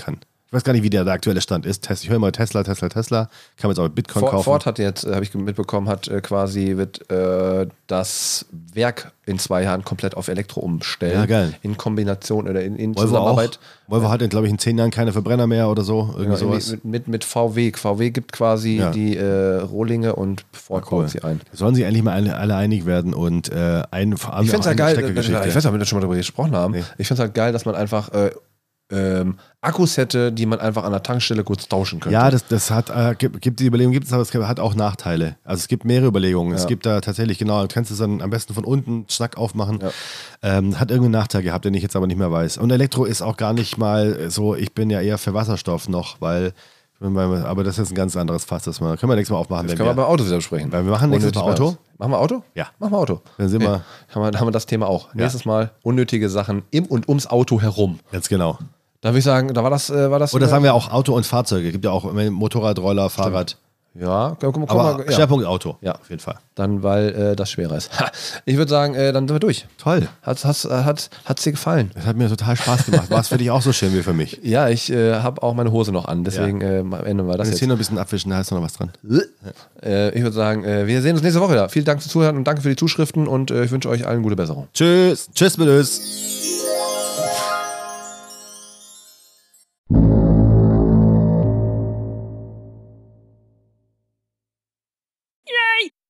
Ich weiß gar nicht, wie der, der aktuelle Stand ist. Ich höre immer Tesla, Tesla, Tesla. Kann man jetzt auch mit Bitcoin Ford, kaufen. Ford hat jetzt, äh, habe ich mitbekommen, hat äh, quasi wird äh, das Werk in zwei Jahren komplett auf Elektro umstellen. Ja, geil. In Kombination oder in, in Volvo Zusammenarbeit. Auch. Volvo hat, glaube ich, in zehn Jahren keine Verbrenner mehr oder so. Irgendwie Genau, sowas. Mit, mit, mit V W. V W gibt quasi Ja. die äh, Rohlinge und Ford Cool. baut sie ein. Sollen sich endlich mal alle, alle einig werden und äh, ein, vor allem Ich finde es auch halt eine geil, äh, Streckegeschichte. ich weiß nicht, ob wir schon mal darüber gesprochen haben. Nee. Ich finde es halt geil, dass man einfach äh, ähm, Akkus hätte, die man einfach an der Tankstelle kurz tauschen könnte. Ja, das, das hat, äh, gibt, gibt die Überlegung, gibt es, aber es hat auch Nachteile. Also es gibt mehrere Überlegungen. Es Ja. gibt da tatsächlich, genau, du kannst es dann am besten von unten Schnack aufmachen. Ja. Ähm, hat irgendeinen Nachteil gehabt, den ich jetzt aber nicht mehr weiß. Und Elektro ist auch gar nicht mal so, ich bin ja eher für Wasserstoff noch, weil, aber das ist ein ganz anderes Fass, das mal, können wir nächstes Mal aufmachen. Das wenn können wir wir, beim Auto wieder besprechen. weil wir machen nächstes Mal Unnötig Auto. was. Machen wir Auto? Ja. Machen wir Auto. Dann sind wir- Haben wir, haben wir das Thema auch. Nächstes Mal unnötige Sachen im und ums Auto herum. Ganz genau. Da würde ich sagen, da war das. Äh, war das Oder äh, sagen wir auch Auto und Fahrzeuge. Gibt ja auch Motorrad, Roller, Fahrrad. Ja, guck, guck, guck Aber mal. Ja. Schwerpunkt Auto. Ja. Auf jeden Fall. Dann, weil äh, das schwerer ist. Ha, ich würde sagen, äh, dann sind wir durch. Toll. Hat es hat, hat's dir gefallen? Das hat mir total Spaß gemacht. War es für dich auch so schön wie für mich? Ja, ich äh, habe auch meine Hose noch an, deswegen äh, am Ende war das Jetzt jetzt. hier noch ein bisschen abwischen, da ist noch was dran. Äh, ich würde sagen, äh, wir sehen uns nächste Woche wieder. Vielen Dank fürs Zuhören und danke für die Zuschriften und äh, ich wünsche euch allen gute Besserung. Tschüss. Tschüss mit uns.